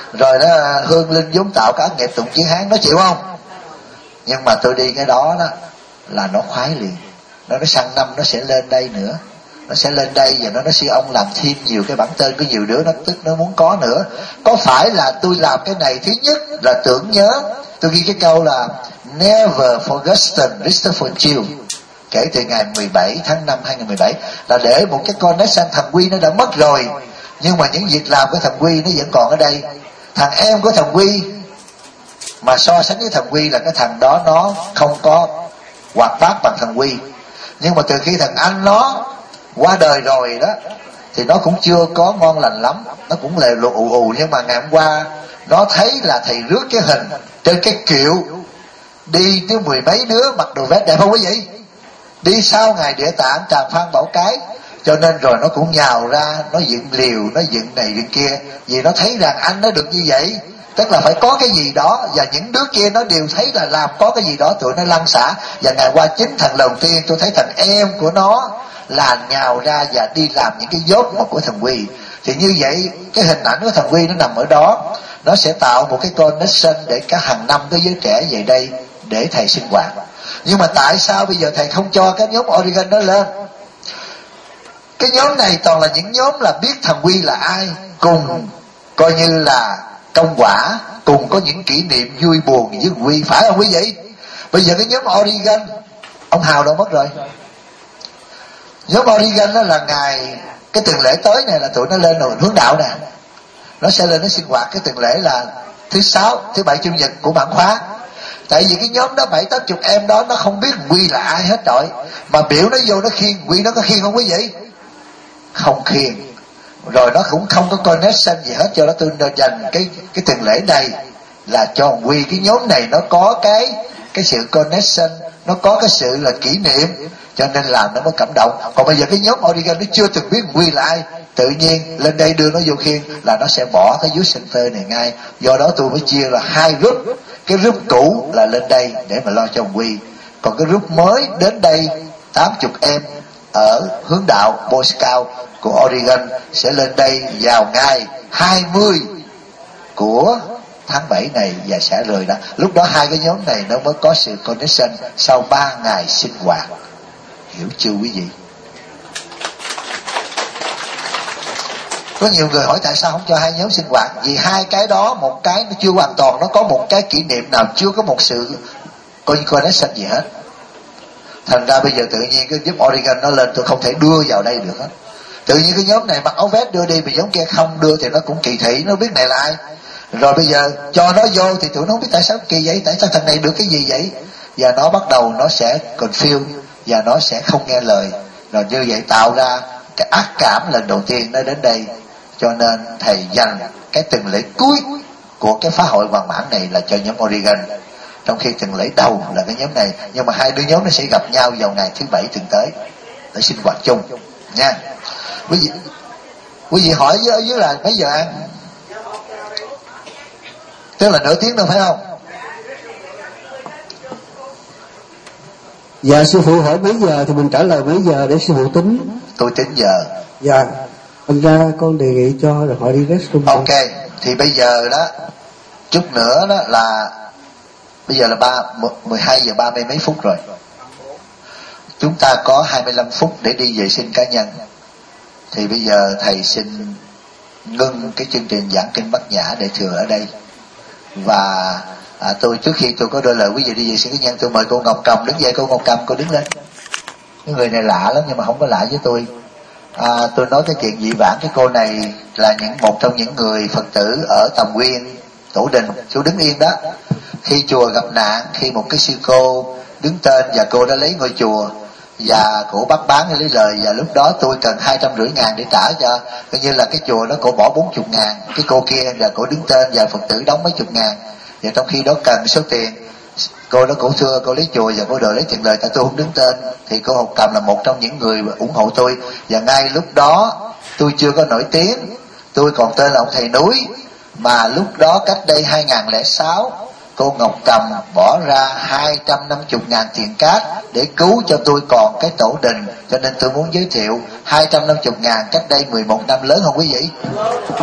rồi nó hương linh vốn tạo cả nghiệp tụng chữ Hán, nó chịu không? Nhưng mà tôi đi cái đó đó là nó khoái liền. Nó sang năm nó sẽ lên đây nữa, nó sẽ lên đây và nó siêu ông làm thêm nhiều cái bản tên, có nhiều đứa nó tức nó muốn có nữa. Có phải là tôi làm cái này thứ nhất là tưởng nhớ, tôi ghi cái câu là Never forgotten Christopher Chiu kể từ ngày 17 tháng 5 2017, là để một cái connection. Thằng Quy nó đã mất rồi, nhưng mà những việc làm của thằng Quy nó vẫn còn ở đây. Thằng em của thằng Quy mà so sánh với thằng Quy là cái thằng đó nó không có hoạt bát bằng thằng Quy. Nhưng mà từ khi thằng anh nó qua đời rồi đó thì nó cũng chưa có ngon lành lắm, nó cũng lề lụ ù. Nhưng mà ngày hôm qua nó thấy là thầy rước cái hình trên cái kiệu đi tới 10 mấy đứa mặc đồ vest đẹp không quý vị, đi sau ngày địa tạng Tràng Phan Bảo Cái. Cho nên rồi nó cũng nhào ra, nó dựng liều, nó dựng này dựng kia, vì nó thấy rằng anh nó được như vậy, tức là phải có cái gì đó. Và những đứa kia nó đều thấy là làm có cái gì đó, tụi nó lăn xả. Và ngày qua chính thằng đầu tiên tôi thấy thằng em của nó là nhào ra và đi làm những cái dốt mà của thằng Quy. Thì như vậy cái hình ảnh của thằng Quy nó nằm ở đó, nó sẽ tạo một cái connection để cả hàng năm cái giới trẻ về đây để thầy sinh hoạt. Nhưng mà tại sao bây giờ thầy không cho cái nhóm Oregon đó lên? Cái nhóm này toàn là những nhóm là biết thằng Quy là ai, cùng coi như là công quả, cùng có những kỷ niệm vui buồn với Quy, phải không quý vị? Bây giờ cái nhóm Oregon, ông Hào đâu mất rồi. Nhóm Oregon đó là ngày cái tuần lễ tới này là tụi nó lên rồi hướng đạo nè, nó sẽ lên nó sinh hoạt. Cái tuần lễ là thứ Sáu, thứ Bảy, Chủ nhật của bản khóa. Tại vì cái nhóm đó 70-80 em đó nó không biết Quy là ai hết rồi, mà biểu nó vô nó khiêng Quy, nó có khiêng không quý vị? Không khiêng. Rồi nó cũng không có connection gì hết, cho nó tôi dành cái tuần lễ này là cho Quy. Cái nhóm này nó có cái sự connection, nó có cái sự là kỷ niệm, cho nên là nó mới cảm động. Còn bây giờ cái nhóm Oregon nó chưa từng biết Quy là ai, tự nhiên lên đây đưa nó vô khiêng là nó sẽ bỏ cái youth center này ngay. Do đó tôi mới chia là hai group. Cái group cũ là lên đây để mà lo cho Quy, còn cái group mới đến đây 80 em ở hướng đạo Boy Scout của Oregon sẽ lên đây vào ngày 20 của tháng 7 này và sẽ rời đó. Lúc đó hai cái nhóm này nó mới có sự connection sau 3 ngày sinh hoạt. Hiểu chưa quý vị? Có nhiều người hỏi tại sao không cho hai nhóm sinh hoạt? Vì hai cái đó, một cái nó chưa hoàn toàn, nó có một cái kỷ niệm nào, chưa có một sự connection gì hết. Thành ra bây giờ tự nhiên cái nhóm Oregon nó lên tôi không thể đưa vào đây được hết. Tự nhiên cái nhóm này mặc áo vest đưa đi, mà nhóm kia không đưa thì nó cũng kỳ thị, nó biết này là ai. Rồi bây giờ cho nó vô thì tụi nó không biết tại sao kỳ vậy, tại sao thằng này được cái gì vậy. Và nó bắt đầu nó sẽ confuse và nó sẽ không nghe lời. Rồi như vậy tạo ra cái ác cảm lần đầu tiên nó đến đây. Cho nên thầy dành cái tuần lễ cuối của cái phá hội hoàn mãn này là cho nhóm Oregon, trong khi tuần lễ đầu là cái nhóm này. Nhưng mà hai đứa nhóm nó sẽ gặp nhau vào ngày thứ Bảy tuần tới để sinh hoạt chung nha. Quý vị hỏi ở dưới là mấy giờ ăn? Tức là nửa tiếng đâu phải không? Dạ sư phụ hỏi mấy giờ thì mình trả lời mấy giờ để sư phụ tính. Tôi tính giờ. Dạ. Thành ra con đề nghị cho rồi họ đi restroom. Ok, thì bây giờ đó, chút nữa đó là bây giờ là 12 giờ 30 mấy phút rồi. Chúng ta có 25 phút để đi vệ sinh cá nhân. Thì bây giờ thầy xin ngưng cái chương trình giảng kinh Bát Nhã để thừa ở đây. Và tôi trước khi tôi có đưa lời quý vị đi vệ sinh cá nhân, tôi mời cô Ngọc Cầm đứng dậy. Cô Ngọc Cầm, cô đứng lên. Cái người này lạ lắm nhưng mà không có lạ với tôi. Tôi nói cái chuyện dị vãng. Cái cô này là một trong những người Phật tử ở Tầm Nguyên, Tổ Đình, chú đứng yên đó. Khi chùa gặp nạn, khi một cái sư cô đứng tên và cô đã lấy ngôi chùa và cổ bắt bán lấy lời, và lúc đó tôi cần 250.000 để trả cho, coi như là cái chùa đó cổ bỏ 40.000, cái cô kia và cổ đứng tên và Phật tử đóng mấy chục ngàn. Và trong khi đó cần số tiền, cô đó cổ thưa cô lấy chùa và cô đòi lấy tiền lời, tại tôi không đứng tên. Thì cô Ngọc Cầm là một trong những người ủng hộ tôi, và ngay lúc đó tôi chưa có nổi tiếng, tôi còn tên là ông thầy núi. Mà lúc đó cách đây 2006, cô Ngọc Cầm bỏ ra 250.000 tiền cát để cứu cho tôi còn cái Tổ Đình. Cho nên tôi muốn giới thiệu 250.000 cách đây 11 năm, lớn không quý vị?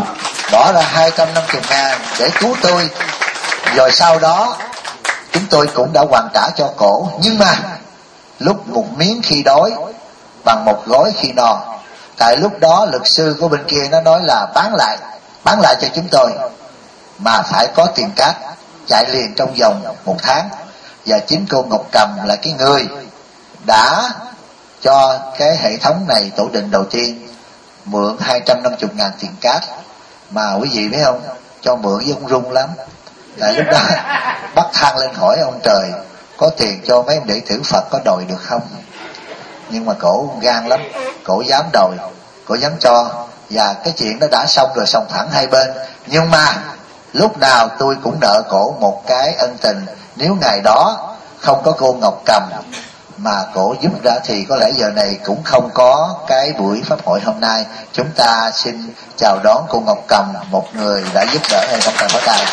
bỏ ra 250.000 để cứu tôi. Rồi sau đó chúng tôi cũng đã hoàn trả cho cổ, nhưng mà lúc một miếng khi đói bằng một gói khi no. Tại lúc đó luật sư của bên kia nó nói là bán lại cho chúng tôi, mà phải có tiền cát chạy liền trong vòng 1 tháng. Và chính cô Ngọc Cầm là cái người đã cho cái hệ thống này tổ định đầu tiên mượn 250.000 tiền cát. Mà quý vị biết không, cho mượn với ông rung lắm. Tại lúc đó bắt thang lên hỏi ông trời có tiền cho mấy ông đệ tử Phật có đòi được không. Nhưng mà cổ gan lắm, cổ dám đòi, cổ dám cho. Và cái chuyện đó đã xong rồi, xong thẳng hai bên. Nhưng mà lúc nào tôi cũng nợ cổ một cái ân tình. Nếu ngày đó không có cô Ngọc Cầm mà cổ giúp ra thì có lẽ giờ này cũng không có cái buổi pháp hội hôm nay. Chúng ta xin chào đón cô Ngọc Cầm, một người đã giúp đỡ hay không cần phát tài.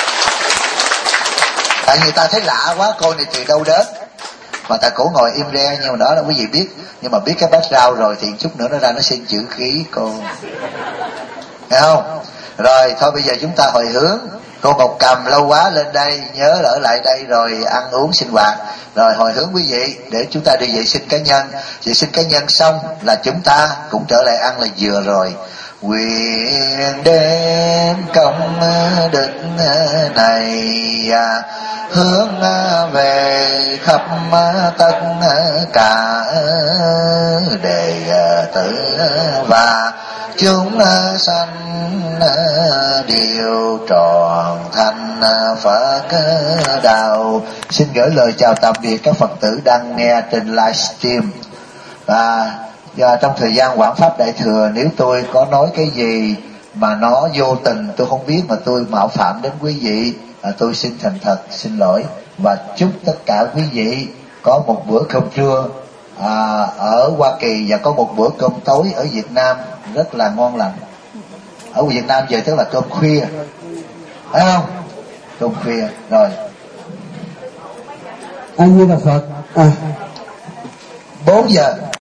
Tại người ta thấy lạ quá, cô này từ đâu đến mà tại cổ ngồi im re. Nhưng mà đó là quý vị biết, nhưng mà biết cái background rồi thì chút nữa nó ra nó xin chữ ký cô, thấy không? Rồi thôi bây giờ chúng ta hồi hướng. Cô Ngọc Cầm lâu quá lên đây, nhớ ở lại đây rồi ăn uống sinh hoạt. Rồi hồi hướng quý vị để chúng ta đi vệ sinh cá nhân. Vệ sinh cá nhân xong là chúng ta cũng trở lại ăn là vừa rồi. Nguyện đem công đức này hướng về khắp tất cả đệ tử và chúng sanh đều tròn thành Phật đạo. Xin gửi lời chào tạm biệt các Phật tử đang nghe trên livestream. Và trong thời gian quảng pháp đại thừa, nếu tôi có nói cái gì mà nó vô tình tôi không biết mà tôi mạo phạm đến quý vị, tôi xin thành thật xin lỗi. Và chúc tất cả quý vị có một bữa cơm trưa ở Hoa Kỳ và có một bữa cơm tối ở Việt Nam rất là ngon lành. Ở Việt Nam giờ tức là cơm khuya, phải không? Cơm khuya rồi. Anh như là Phật 4 giờ